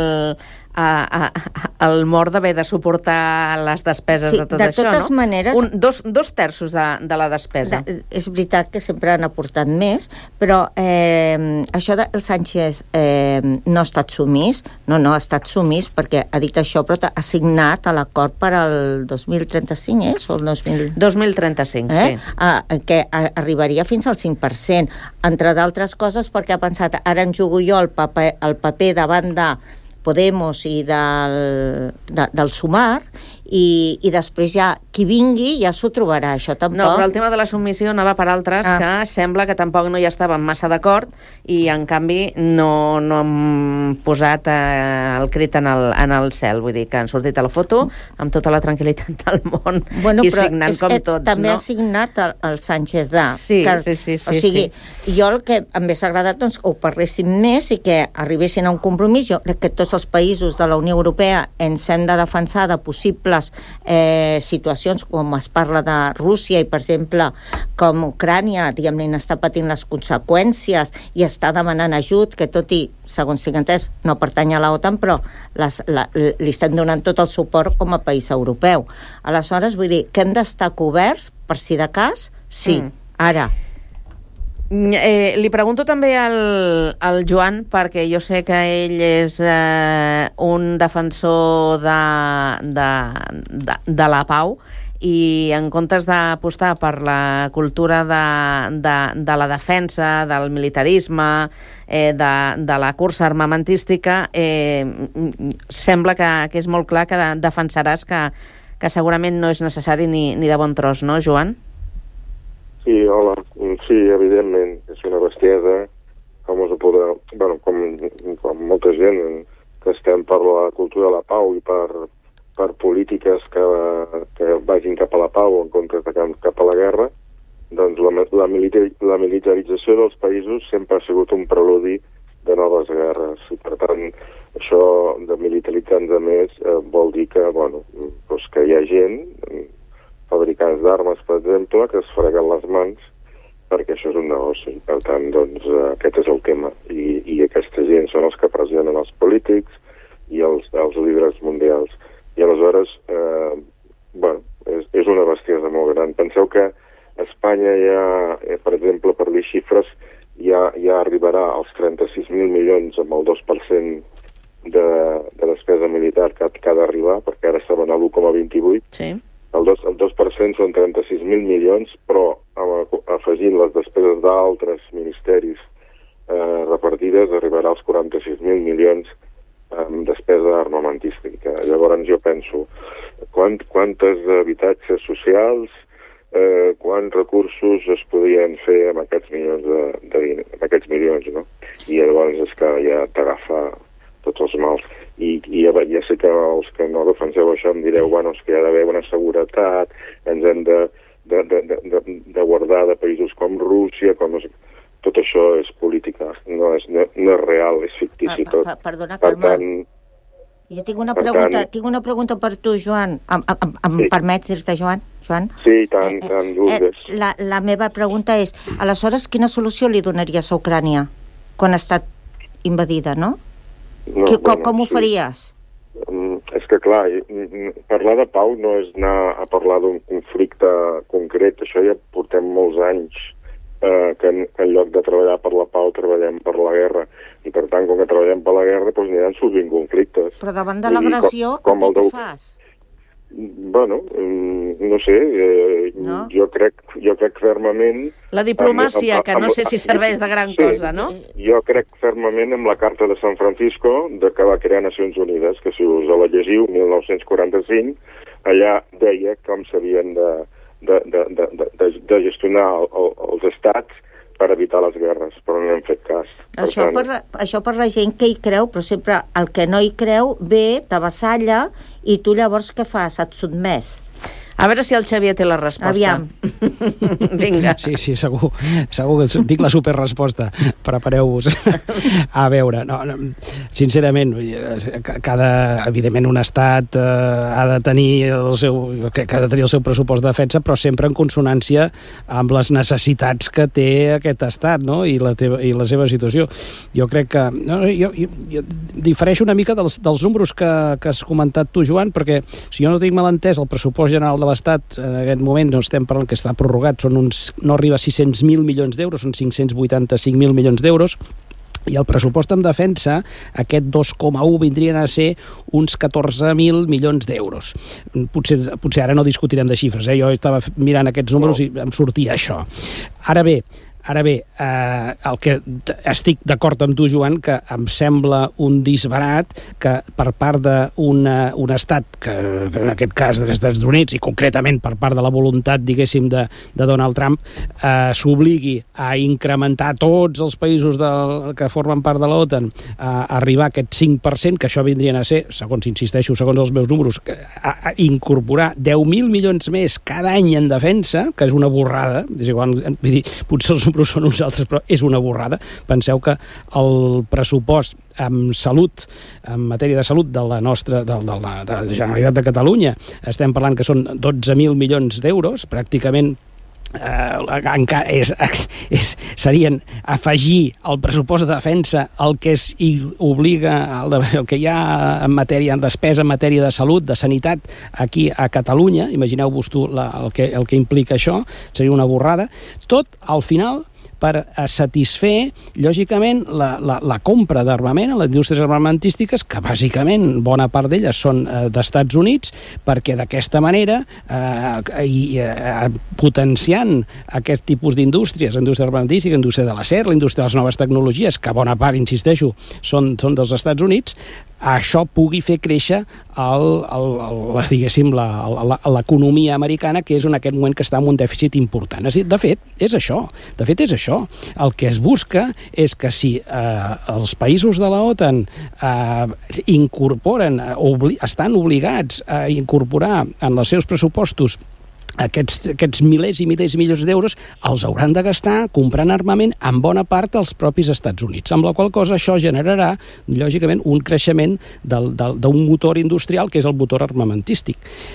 Speaker 6: el mort d'haver de suportar les despeses de tot això, no?
Speaker 23: De totes maneres...
Speaker 6: Dos terços de la despesa.
Speaker 23: És veritat que sempre han aportat més, però això del Sánchez no ha estat sumís, no ha estat sumís perquè ha dit això, però ha signat l'acord per al 2035, o el
Speaker 6: 2035, sí.
Speaker 23: Que arribaria fins al 5%, entre d'altres coses perquè ha pensat, ara en jugo jo el paper davant de Podemos i del Sumar, i després ja qui vingui ja s'ho trobarà, això tampoc.
Speaker 6: No, però el tema de la submissió anava per altres que sembla que tampoc no hi estaven massa d'acord i en canvi no han posat el crit en el cel, vull dir que han sortit a la foto amb tota la tranquil·litat del món i signant com tots,
Speaker 23: també
Speaker 6: no?
Speaker 23: ha signat el Sánchez
Speaker 6: Sí.
Speaker 23: O sigui, jo el que em hauria agradat doncs, que ho parléssim més i que arribessin a un compromís. Jo crec que tots els països de la Unió Europea ens hem de defensar de possibles situacions com es parla de Rússia i, per exemple, com Ucrània, diguem-ne, n'està patint les conseqüències i està demanant ajut, que tot i, segons tinc entès, no pertany a l'OTAN, però li estan donant tot el suport com a país europeu. Aleshores, vull dir, que hem d'estar coberts, per si de cas, sí. Ara...
Speaker 6: li pregunto també al Joan, perquè jo sé que ell és un defensor de la pau i en comptes d'apostar per la cultura de la defensa, del militarisme, de la cursa armamentística, sembla que és molt clar que defensaràs que segurament no és necessari ni de bon tros, no, Joan?
Speaker 22: Sí, hola. Sí, evidentment, és una bestiesa, com molta gent que estem per la cultura de la pau i per polítiques que vagin cap a la pau o en comptes de cap a la guerra, doncs la militarització dels països sempre ha sigut un preludi de noves guerres. I per tant, això de militaritzar-nos més vol dir que, que hi ha gent, fabricants d'armes, per exemple, que es freguen les mans perquè això és un negoci. Per tant, doncs, aquest és el tema. I aquesta gent són els que pressionen els polítics i els líders mundials. I aleshores, és una bestiesa molt gran. Penseu que Espanya ja, per exemple, per dir xifres, ja arribarà als 36.000 milions amb el 2% de despesa militar que ha d'arribar, perquè ara estaven a l'1,28.
Speaker 6: Sí.
Speaker 22: El 2% són 36.000 milions, però afegint les despeses d'altres ministeris repartides arribarà als 46.000 milions amb despesa armamentística. Llavors jo penso, quantes habitatges socials, quants recursos es podien fer amb aquests milions, no? I llavors és que ja t'agafa tots els mals. I ja sé que els que no defenseu això em direu, és que hi ha d'haver una seguretat, ens hem de guardar de països com Rússia, tot això és política, no és real, és fictici tot.
Speaker 23: Perdona, Carme, jo tinc una pregunta per tu, Joan. Em permets dir-te, Joan?
Speaker 22: Sí, tant vulguis.
Speaker 23: La meva pregunta és, aleshores, quina solució li donaries a Ucrània quan ha estat invadida, no? Com ho faries?
Speaker 22: És que, clar, parlar de pau no és anar a parlar d'un conflicte concret. Això ja portem molts anys que en lloc de treballar per la pau treballem per la guerra. I, per tant, com que treballem per la guerra, doncs aniran sortint conflictes.
Speaker 23: Però davant de l'agressió, què fas?
Speaker 22: Bueno, no sé, jo crec fermament...
Speaker 6: La diplomàcia, que no sé si serveix de gran cosa, no?
Speaker 22: Jo crec fermament en la Carta de San Francisco que va crear Nacions Unides, que si us la llegiu, 1945, allà deia com s'havien de gestionar els estats per evitar les guerres, però no hem fet cas.
Speaker 23: Això per la gent que hi creu, però sempre el que no hi creu ve, t'avassalla, i tu llavors què fas? Et sotmès.
Speaker 6: A veure si el Xavier té la resposta.
Speaker 23: Aviam.
Speaker 6: Vinga.
Speaker 1: Sí, segur que dic la superresposta. Prepareu-vos. A veure, sincerament, evidentment un estat ha de tenir el seu pressupost de defensa, però sempre en consonància amb les necessitats que té aquest estat, no? I la seva situació. Jo crec que... Jo difereixo una mica dels números que has comentat tu, Joan, perquè si jo no tinc mal entès, el pressupost general de l'Estat en aquest moment no estem parlant que està prorrogat, no arriba a 600.000 milions d'euros, són 585.000 milions d'euros, i el pressupost en defensa, aquest 2,1 vindrien a ser uns 14.000 milions d'euros. Potser ara no discutirem de xifres, jo estava mirant aquests números i em sortia això. Ara bé, el que estic d'acord amb tu, Joan, que em sembla un disbarat que per part d'un estat, que en aquest cas dels Estats Units, i concretament per part de la voluntat, diguéssim, de Donald Trump, s'obligui a incrementar tots els països que formen part de l'OTAN a arribar a aquest 5%, que això vindrien a ser, segons els meus números, a incorporar 10.000 milions més cada any en defensa, que és una borrada, és igual, vull dir, potser els números són uns altres, però és una borrada. Penseu que el pressupost en salut, en matèria de salut de la Generalitat de Catalunya, estem parlant que són 12.000 milions d'euros, pràcticament serien afegir al pressupost de defensa el que obliga, el que hi ha en matèria de despesa, en matèria de salut, de sanitat aquí a Catalunya. Imagineu-vos tu el que implica això, seria una borrada. Tot, al final, per satisfer, lògicament, la compra d'armament a les indústries armamentístiques, que bàsicament bona part d'elles són d'Estats Units, perquè d'aquesta manera, potenciant aquest tipus d'indústries, indústria armamentística, indústria de l'acer, la indústria de les noves tecnologies, que bona part, insisteixo, són dels Estats Units, això pugui fer créixer l'economia americana, que és en aquest moment que està en un dèficit important. De fet, és això. El que es busca és que si els països de l'OTAN estan obligats a incorporar en els seus pressupostos aquests milers i milers i milions d'euros, els hauran de gastar comprant armament en bona part dels propis Estats Units, amb la qual cosa això generarà, lògicament, un creixement d'un motor industrial que és el motor armamentístic.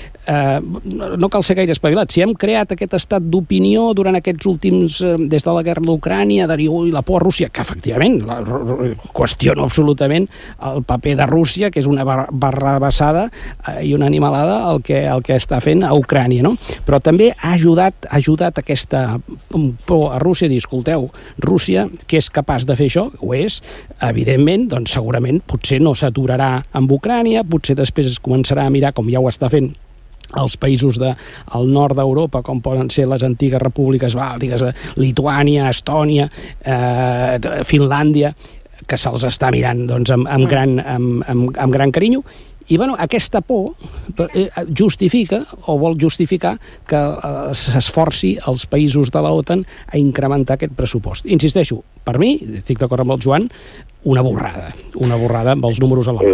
Speaker 1: No cal ser gaire espavilat. Si hem creat aquest estat d'opinió durant aquests últims, des de la guerra d'Ucrània, de dir, la por a Rússia, que efectivament qüestiono absolutament el paper de Rússia, que és una barrabassada i una animalada el que està fent a Ucrània, no? Però també ha ajudat aquesta por a Rússia, dir, escolteu, Rússia, que és capaç de fer això, ho és, evidentment, doncs segurament potser no s'aturarà amb Ucrània, potser després es començarà a mirar, com ja ho està fent els països del nord d'Europa, com poden ser les antigues repúbliques bàltiques, Lituània, Estònia, Finlàndia, que se'ls està mirant amb gran carinyo. I aquesta por justifica o vol justificar que s'esforci els països de l'OTAN a incrementar aquest pressupost. Insisteixo, per mi, estic d'acord amb el Joan, una borrada amb els números a la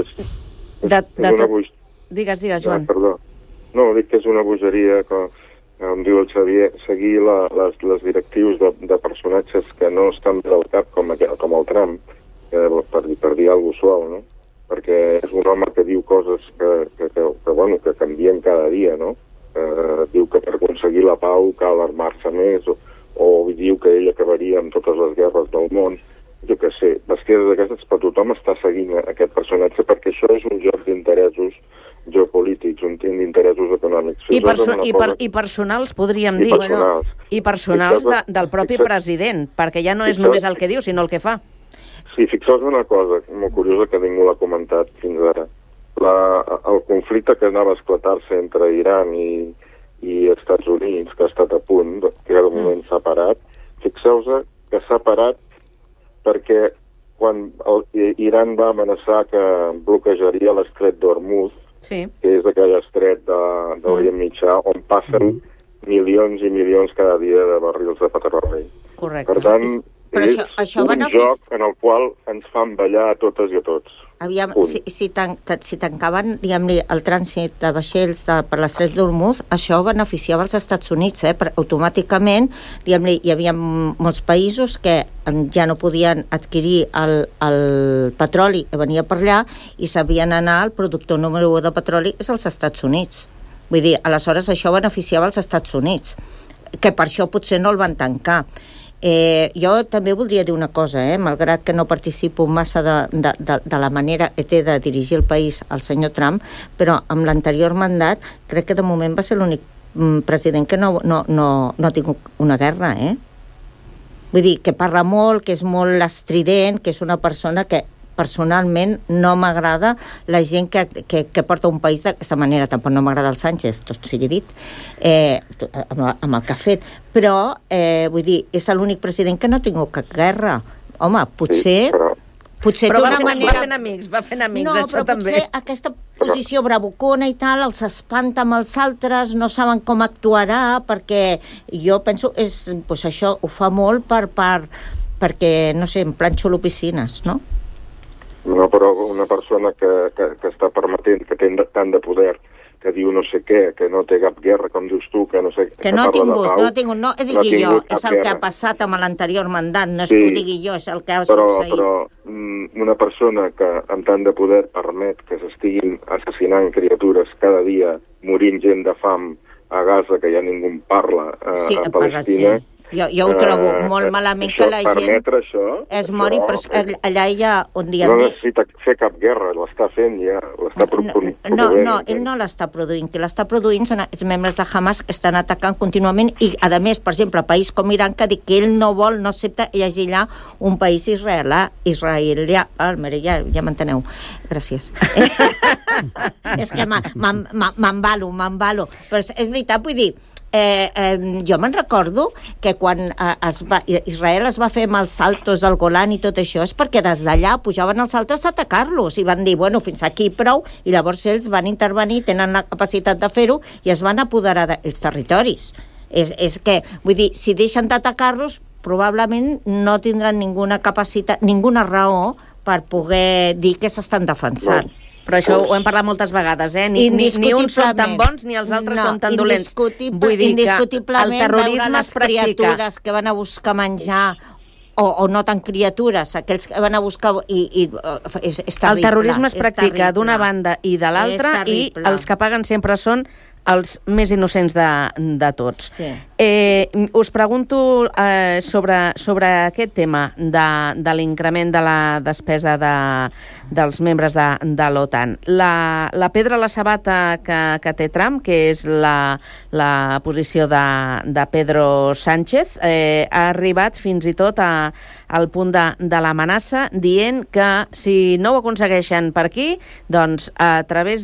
Speaker 1: mà.
Speaker 6: Digues, Joan.
Speaker 22: Perdó. No, dic que és una bogeria, com diu el Xavier, seguir les directius de personatges que no estan bé al cap, com el Trump, per dir alguna cosa suau, no? Perquè és un home que diu coses que canvien cada dia, no? Diu que per aconseguir la pau cal armar-se més, o diu que ell acabaria amb totes les guerres del món. Jo què sé, bestieses d'aquestes, però tothom està seguint aquest personatge, perquè això és un joc d'interessos geopolítics, d'interessos econòmics.
Speaker 6: I personals, podríem dir. I personals del propi president, perquè ja no és només el que diu, sinó el que fa.
Speaker 22: Sí, fixeu-vos una cosa molt curiosa que ningú l'ha comentat fins ara. el conflicte que anava a esclatar-se entre Iran i Estats Units, que ha estat a punt, que de moment s'ha parat, fixeu-vos que s'ha parat perquè quan Iran va amenaçar que bloquejaria l'estret d'Hormuz, que és aquell estret d'Orient Mitjà on passen milions i milions cada dia de barrils de petroli.
Speaker 23: Correcte.
Speaker 22: Per tant, és
Speaker 23: això
Speaker 22: un joc en el qual ens fan ballar a totes i a tots.
Speaker 23: Aviam, si tancaven, diguem-li, el trànsit de vaixells per l'estret d'Hormuz, això beneficiava els Estats Units, automàticament, diguem-li, hi havia molts països que ja no podien adquirir el petroli que venia per allà i sabien anar, el productor número 1 de petroli és els Estats Units. Vull dir, aleshores això beneficiava els Estats Units, que per això potser no el van tancar. Jo també voldria dir una cosa, malgrat que no participo massa de la manera que té de dirigir el país el senyor Trump, però amb l'anterior mandat crec que de moment va ser l'únic president que no ha tingut una guerra, Vull dir, que parla molt, que és molt estrident, que és una persona que personalment no m'agrada la gent que porta un país d'aquesta manera. Tampoc no m'agrada el Sánchez, tot sigui dit, amb el que ha fet. Però, vull dir, és l'únic president que no ha tingut cap guerra. Home, potser
Speaker 6: però va fent amics,
Speaker 23: no,
Speaker 6: això
Speaker 23: però
Speaker 6: també.
Speaker 23: Potser aquesta posició bravucona i tal els espanta amb els altres, no saben com actuarà, perquè jo penso pues això ho fa molt perquè, no sé, em planxo l'oficines, no?
Speaker 22: No, però una persona que està permetent, que té tant de poder, que diu no sé què, que no té cap guerra, com dius tu, que no sé...
Speaker 23: Que no ha tingut, no ho digui jo, és el que ha passat amb l'anterior mandat, no és que ho digui jo, és el que ha succeït.
Speaker 22: Però una persona que amb tant de poder permet que s'estiguin assassinant criatures cada dia, morint gent de fam a Gaza, que ja ningú en parla, a Palestina...
Speaker 23: Jo ho trobo molt malament que la gent es mori, però allà hi ha un dia...
Speaker 22: No necessita fer cap guerra, l'està fent ja, l'està produint.
Speaker 23: No, ell no l'està produint. Qui l'està produint són els membres de Hamas que estan atacant contínuament i, a més, per exemple, país com Iran, que diu que ell no vol, no accepta llegir allà un país israelià. Ja m'enteneu. Gràcies. És que m'embalo. Però és veritat, vull dir, jo me'n recordo que quan Israel es va fer amb els saltos del Golan i tot això és perquè des d'allà pujaven els altres a atacar-los i van dir, bueno, fins aquí prou, i llavors ells van intervenir, tenen la capacitat de fer-ho i es van apoderar dels territoris. És que, vull dir, si deixen d'atacar-los probablement no tindran ninguna capacitat, ninguna raó per poder dir que s'estan defensant.
Speaker 6: Però això ho hem parlat moltes vegades, ni uns són tan bons ni els altres són tan dolents. Vull dir que el terrorisme es practica.
Speaker 23: Criatures que van a buscar menjar o no tan criatures, aquells que van a buscar és terrible.
Speaker 6: El terrorisme es practica d'una banda i de l'altra i els que paguen sempre són els més innocents de tots.
Speaker 23: Sí.
Speaker 6: Us pregunto sobre aquest tema de l'increment de la despesa dels membres de l'OTAN. La pedra a la sabata que té Trump, que és la posició de Pedro Sánchez, ha arribat fins i tot al punt de l'amenaça, dient que si no ho aconsegueixen per aquí, doncs a través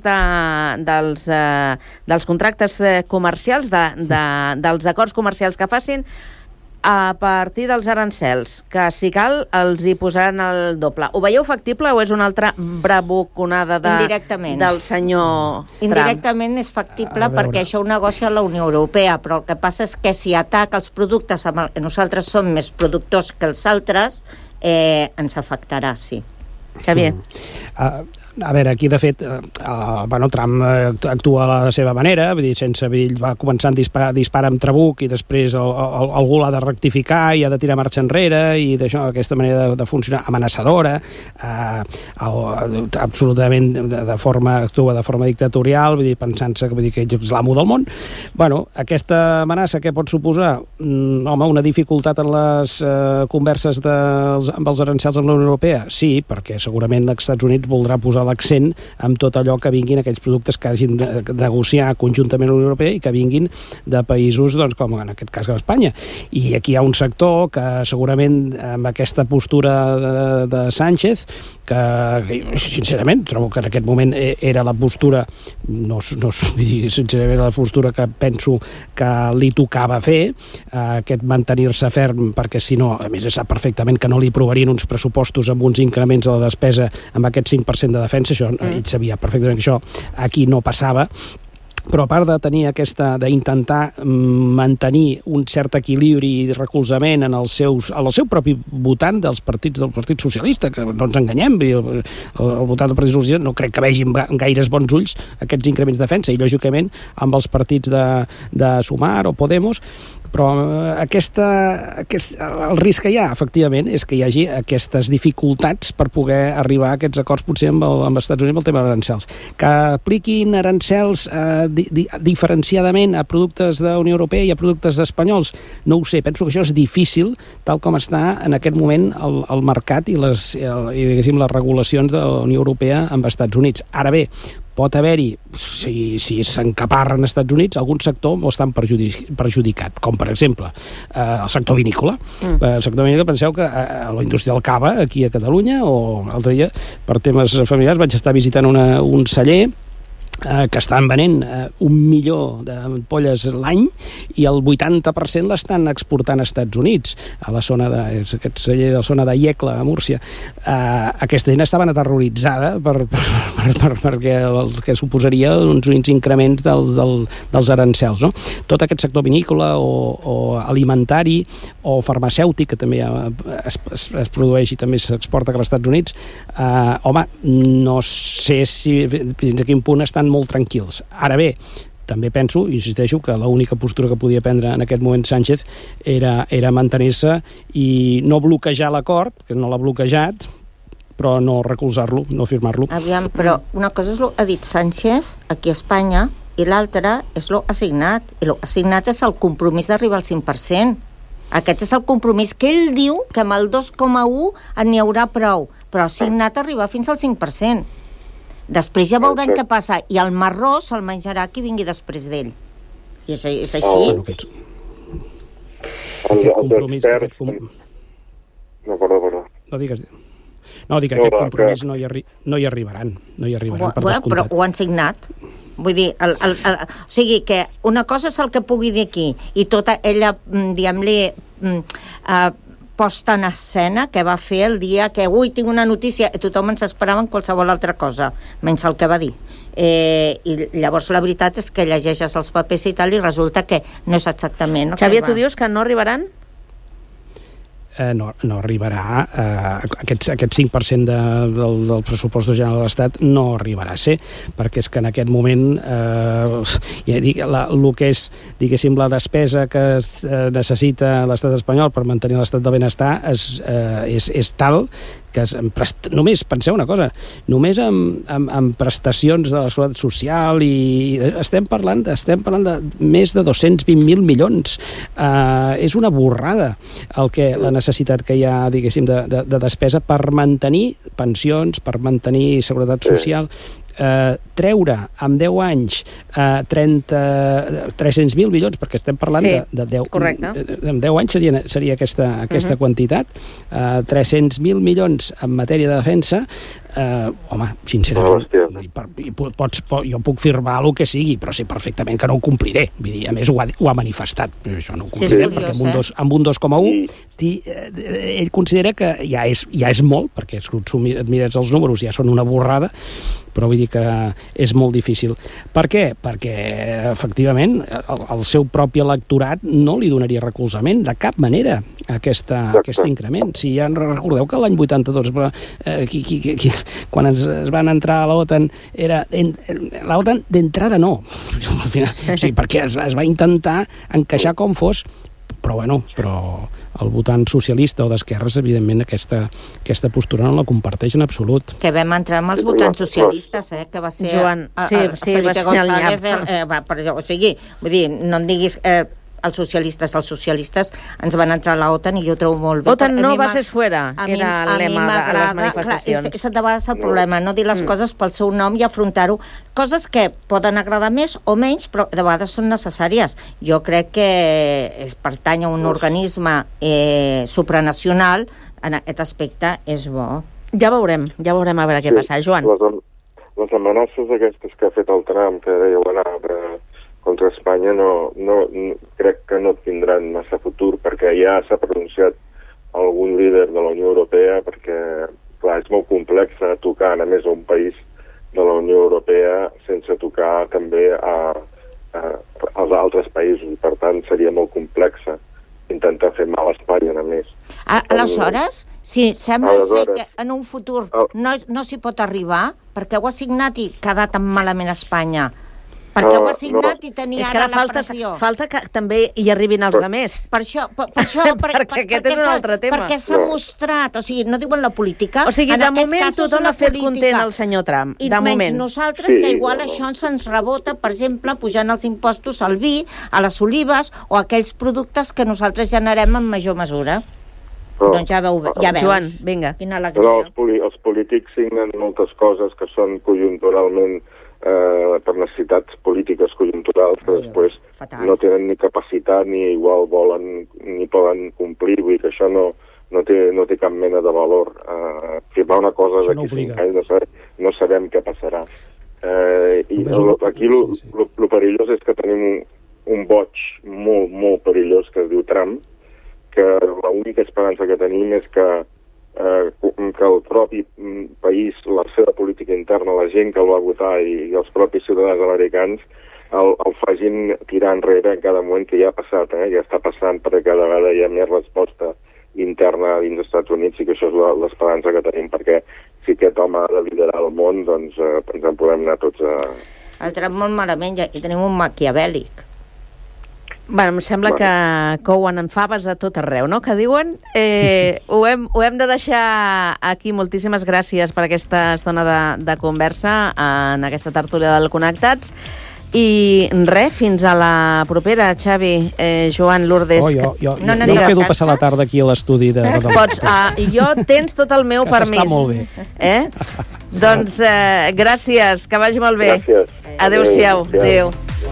Speaker 6: dels contractes comercials, dels acords comercials que facin, a partir dels arancels, que si cal els hi posaran el doble. Ho veieu factible o és una altra bravuconada del senyor Trump?
Speaker 23: Indirectament és factible perquè això ho negocia la Unió Europea, però el que passa és que si ataca els productes amb que nosaltres som més productors que els altres, ens afectarà, sí.
Speaker 6: Xavier?
Speaker 1: A veure, aquí de fet Trump actua a la seva manera, vull dir, ell va començar a disparar amb trabuc i després algú l'ha de rectificar i ha de tirar marxa enrere i d'això, aquesta manera de funcionar amenaçadora, absolutament actua de forma dictatorial, vull dir, pensant-se que és l'amo del món. Bueno, aquesta amenaça què pot suposar? Home, una dificultat en les converses amb els arancels amb la Unió Europea? Sí, perquè segurament els Estats Units voldrà posar l'accent amb tot allò que vinguin aquells productes que hagin de negociar conjuntament a la Unió Europea i que vinguin de països, doncs, com en aquest cas Espanya. I aquí hi ha un sector que segurament amb aquesta postura de Sánchez, que sincerament trobo que en aquest moment era la postura, sincerament la postura que penso que li tocava fer, aquest mantenir-se ferm, perquè si no, a més sap perfectament que no li aprovarien uns pressupostos amb uns increments de la despesa amb aquest 5% de defensa, això ell sabia perfectament que això aquí no passava. Però a part de tenir d'intentar mantenir un cert equilibri i recolzament en el seu propi votant del Partit Socialista, que no ens enganyem, el votant del Partit Socialista no crec que vegi amb gaires bons ulls aquests increments de defensa, i lògicament amb els partits de Sumar o Podemos, però el risc que hi ha, efectivament, és que hi hagi aquestes dificultats per poder arribar a aquests acords, potser amb els Estats Units, amb el tema d'arancels. Que apliquin arancels diferenciadament a productes de la Unió Europea i a productes espanyols, no ho sé, penso que això és difícil, tal com està en aquest moment el mercat i les regulacions de la Unió Europea amb els Estats Units. Ara bé, pot haver-hi, si s'encaparren als Estats Units, algun sector molt estan perjudicat, com per exemple el sector vinícola. El sector vinícola, penseu que a la indústria del cava, aquí a Catalunya, o l'altre dia, per temes familiars, vaig estar visitant un celler que estan venent 1 milió d'ampolles l'any i el 80% l'estan exportant als Estats Units, a la zona de la zona de Iecla, a Múrcia. Aquesta gent estava aterroritzada perquè el que suposaria uns increments dels arancels, no? Tot aquest sector vinícola o alimentari o farmacèutic, que també es produeix i també s'exporta cap als Estats Units, home, no sé fins a quin punt estan molt tranquils. Ara bé, també penso, insisteixo, que l'única postura que podia prendre en aquest moment Sánchez era mantenir-se i no bloquejar l'acord, que no l'ha bloquejat, però no recolzar-lo, no firmar-lo.
Speaker 23: Aviam, però una cosa és el que ha dit Sánchez aquí a Espanya i l'altra és el assignat. I el assignat és el compromís d'arribar al 5%. Aquest és el compromís que ell diu que amb el 2,1 n'hi haurà prou, però assignat arribar fins al 5%. Després ja veurem què passa, i el marró se'l menjarà qui vingui després d'ell. I és així.
Speaker 1: No digues. No, dic que aquest compromís no hi arribaran.
Speaker 23: Però ho han signat. Vull dir, o sigui que una cosa és el que pugui dir aquí, i tota ella, diguem-li, posta en escena que va fer el dia que tinc una notícia i tothom ens esperava en qualsevol altra cosa, menys el que va dir. I llavors la veritat és que llegeixes els papers i tal i resulta que no és exactament...
Speaker 6: Xavier, tu dius que no arribaran?
Speaker 1: No arribarà, aquest 5% del pressupost general de l'Estat no arribarà a ser, perquè és que en aquest moment el que és, diguéssim, la despesa que necessita l'estat espanyol per mantenir l'estat del benestar és tal que només, penseu una cosa, només amb prestacions de la seguretat social i estem parlant de més de 220.000 milions. És una borrada la necessitat que hi ha, diguéssim, de despesa per mantenir pensions, per mantenir seguretat social. Treure amb 10 anys 300.000 milions, perquè estem parlant de 10...
Speaker 6: Correcte.
Speaker 1: En 10 anys seria aquesta quantitat. 300.000 milions en matèria de defensa, home, sincerament, jo puc firmar el que sigui, però sé perfectament que no ho compliré. Vull dir, a més, ho ha manifestat. Això no ho compliré, perquè amb un 2,1 ell considera que ja és molt, perquè et mires els números, ja són una borrada, però vull dir que és molt difícil. Per què? Perquè, efectivament, el seu propi electorat no li donaria recolzament de cap manera a aquest increment. Si ja recordeu que l'any 82, quan es van entrar a l'OTAN, l'OTAN d'entrada no. Sí, perquè es va intentar encaixar com fos, però el votant socialista o d'esquerres, evidentment, aquesta postura no la comparteix en absolut.
Speaker 23: Que vam entrar amb els votants socialistes, que va ser
Speaker 6: Joan,
Speaker 23: Felipe González. O sigui, vull dir, no em diguis... els socialistes ens van entrar a l'OTAN i jo ho trobo molt bé.
Speaker 6: OTAN no bases fuera, era el lema de les manifestacions.
Speaker 23: És de vegades el problema, no dir les coses pel seu nom i afrontar-ho. Coses que poden agradar més o menys, però de vegades són necessàries. Jo crec que pertany a un organisme supranacional, en aquest aspecte és bo.
Speaker 6: Ja veurem a veure què passa. Joan.
Speaker 22: Les amenaces aquestes que ha fet el Trump, que dèieu anar contra Espanya, crec que no tindran massa futur, perquè ja s'ha pronunciat algun líder de la Unió Europea, perquè, clar, és molt complex tocar, a més, a un país de la Unió Europea sense tocar també als altres països, i per tant seria molt complex intentar fer mal a Espanya, a més.
Speaker 23: Aleshores, sí, sembla ser que en un futur no s'hi pot arribar, perquè ho ha signat i queda tan malament a Espanya. Perquè ho ha signat i tenia ara la pressió.
Speaker 6: Falta que també hi arribin els altres.
Speaker 23: Per això,
Speaker 6: perquè aquest és un altre tema.
Speaker 23: Perquè s'ha mostrat, o sigui, no diuen la política.
Speaker 6: O sigui, de moment tothom ha fet content el senyor Trump.
Speaker 23: I menys nosaltres, que igual això se'ns rebota, per exemple, pujant els impostos al vi, a les olives o a aquells productes que nosaltres generem en major mesura. Doncs ja veus.
Speaker 6: Joan, vinga.
Speaker 23: Quina alegria.
Speaker 22: Els polítics signen moltes coses que són conjunturalment per necessitats polítiques conjunturals, que després no tenen ni capacitat ni igual volen ni poden complir, vull dir que això no té cap mena de valor. Firmar una cosa d'aquí 5 anys no sabem què passarà. I aquí el perillós és que tenim un boig molt, molt perillós que es diu Trump, que l'única esperança que tenim és que el propi país, la seva política interna, la gent que el va votar i els propis ciutadans americans el facin tirar enrere en cada moment, que ja ha passat, ja està passant, perquè cada vegada hi ha més resposta interna dins dels Estats Units, i que això és l'esperança que tenim, perquè si aquest home ha de liderar el món, doncs ens en podem anar tots a...
Speaker 23: El Trump molt malament, i tenim un maquiavèlic.
Speaker 6: Bueno, em sembla que couen en faves a tot arreu, no?, que diuen. Ho hem de deixar aquí. Moltíssimes gràcies per aquesta estona de conversa en aquesta tertúlia del Connectats. I res, fins a la propera, Xavi, Joan, Lourdes.
Speaker 1: Jo quedo passar la tarda aquí a l'estudi de
Speaker 6: Pots, jo tens tot el meu permís.
Speaker 1: Està molt bé.
Speaker 6: Doncs gràcies, que vagi molt bé.
Speaker 22: Gràcies.
Speaker 6: Adéu-siau. Adéu.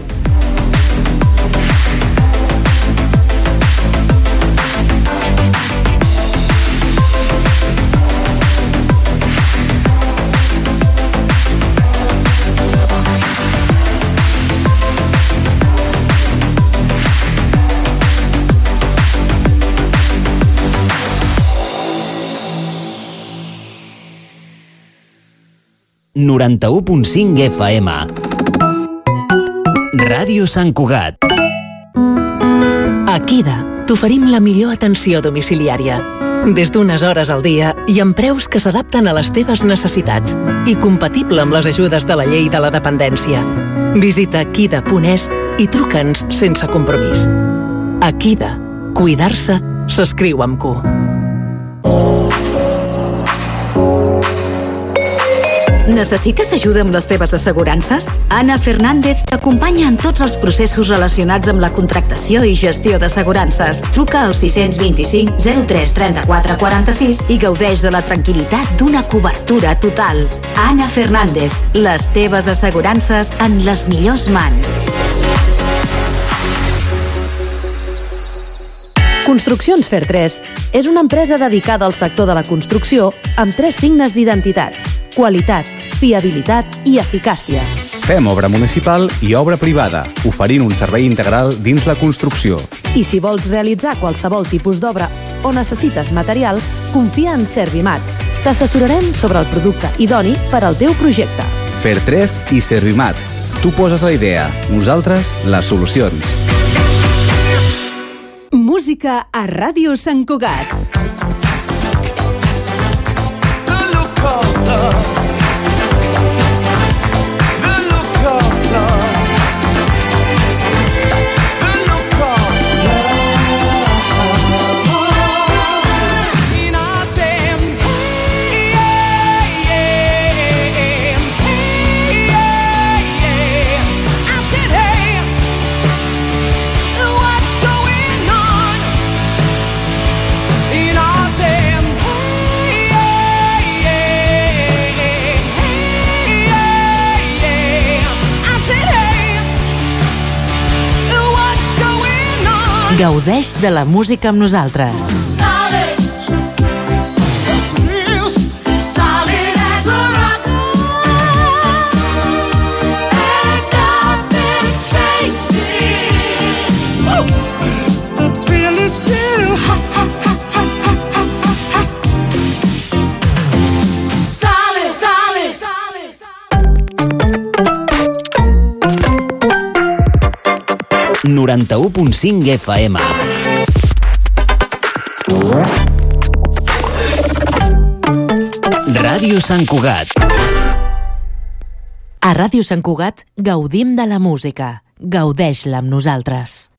Speaker 3: ...91.5 FM. Ràdio Sant Cugat.
Speaker 18: A Kida t'oferim la millor atenció domiciliària. Des d'unes hores al dia i amb preus que s'adapten a les teves necessitats i compatible amb les ajudes de la llei de la dependència. Visita kida.es i truca'ns sense compromís. A Kida, cuidar-se s'escriu amb Q.
Speaker 4: Necessites ajuda amb les teves assegurances? Ana Fernández t'acompanya en tots els processos relacionats amb la contractació i gestió d'assegurances. Truca al 625 03 34 46 i gaudeix de la tranquil·litat d'una cobertura total. Ana Fernández, les teves assegurances en les millors mans.
Speaker 18: Construccions Fer3 és una empresa dedicada al sector de la construcció amb 3 signes d'identitat: qualitat, fiabilitat i eficàcia.
Speaker 5: Fem obra municipal i obra privada, oferint un servei integral dins la construcció.
Speaker 18: I si vols realitzar qualsevol tipus d'obra o necessites material, confia en Servimat. T'assessorarem sobre el producte idoni per al teu projecte.
Speaker 5: Fer3 i Servimat. Tu poses la idea, nosaltres les solucions.
Speaker 18: Música a Ràdio Sant Cugat.
Speaker 24: What's
Speaker 2: Gaudeix de la música amb nosaltres.
Speaker 3: .5 FM. Ràdio Sant Cugat.
Speaker 2: A Ràdio Sant Cugat gaudim de la música. Gaudeix-la amb nosaltres.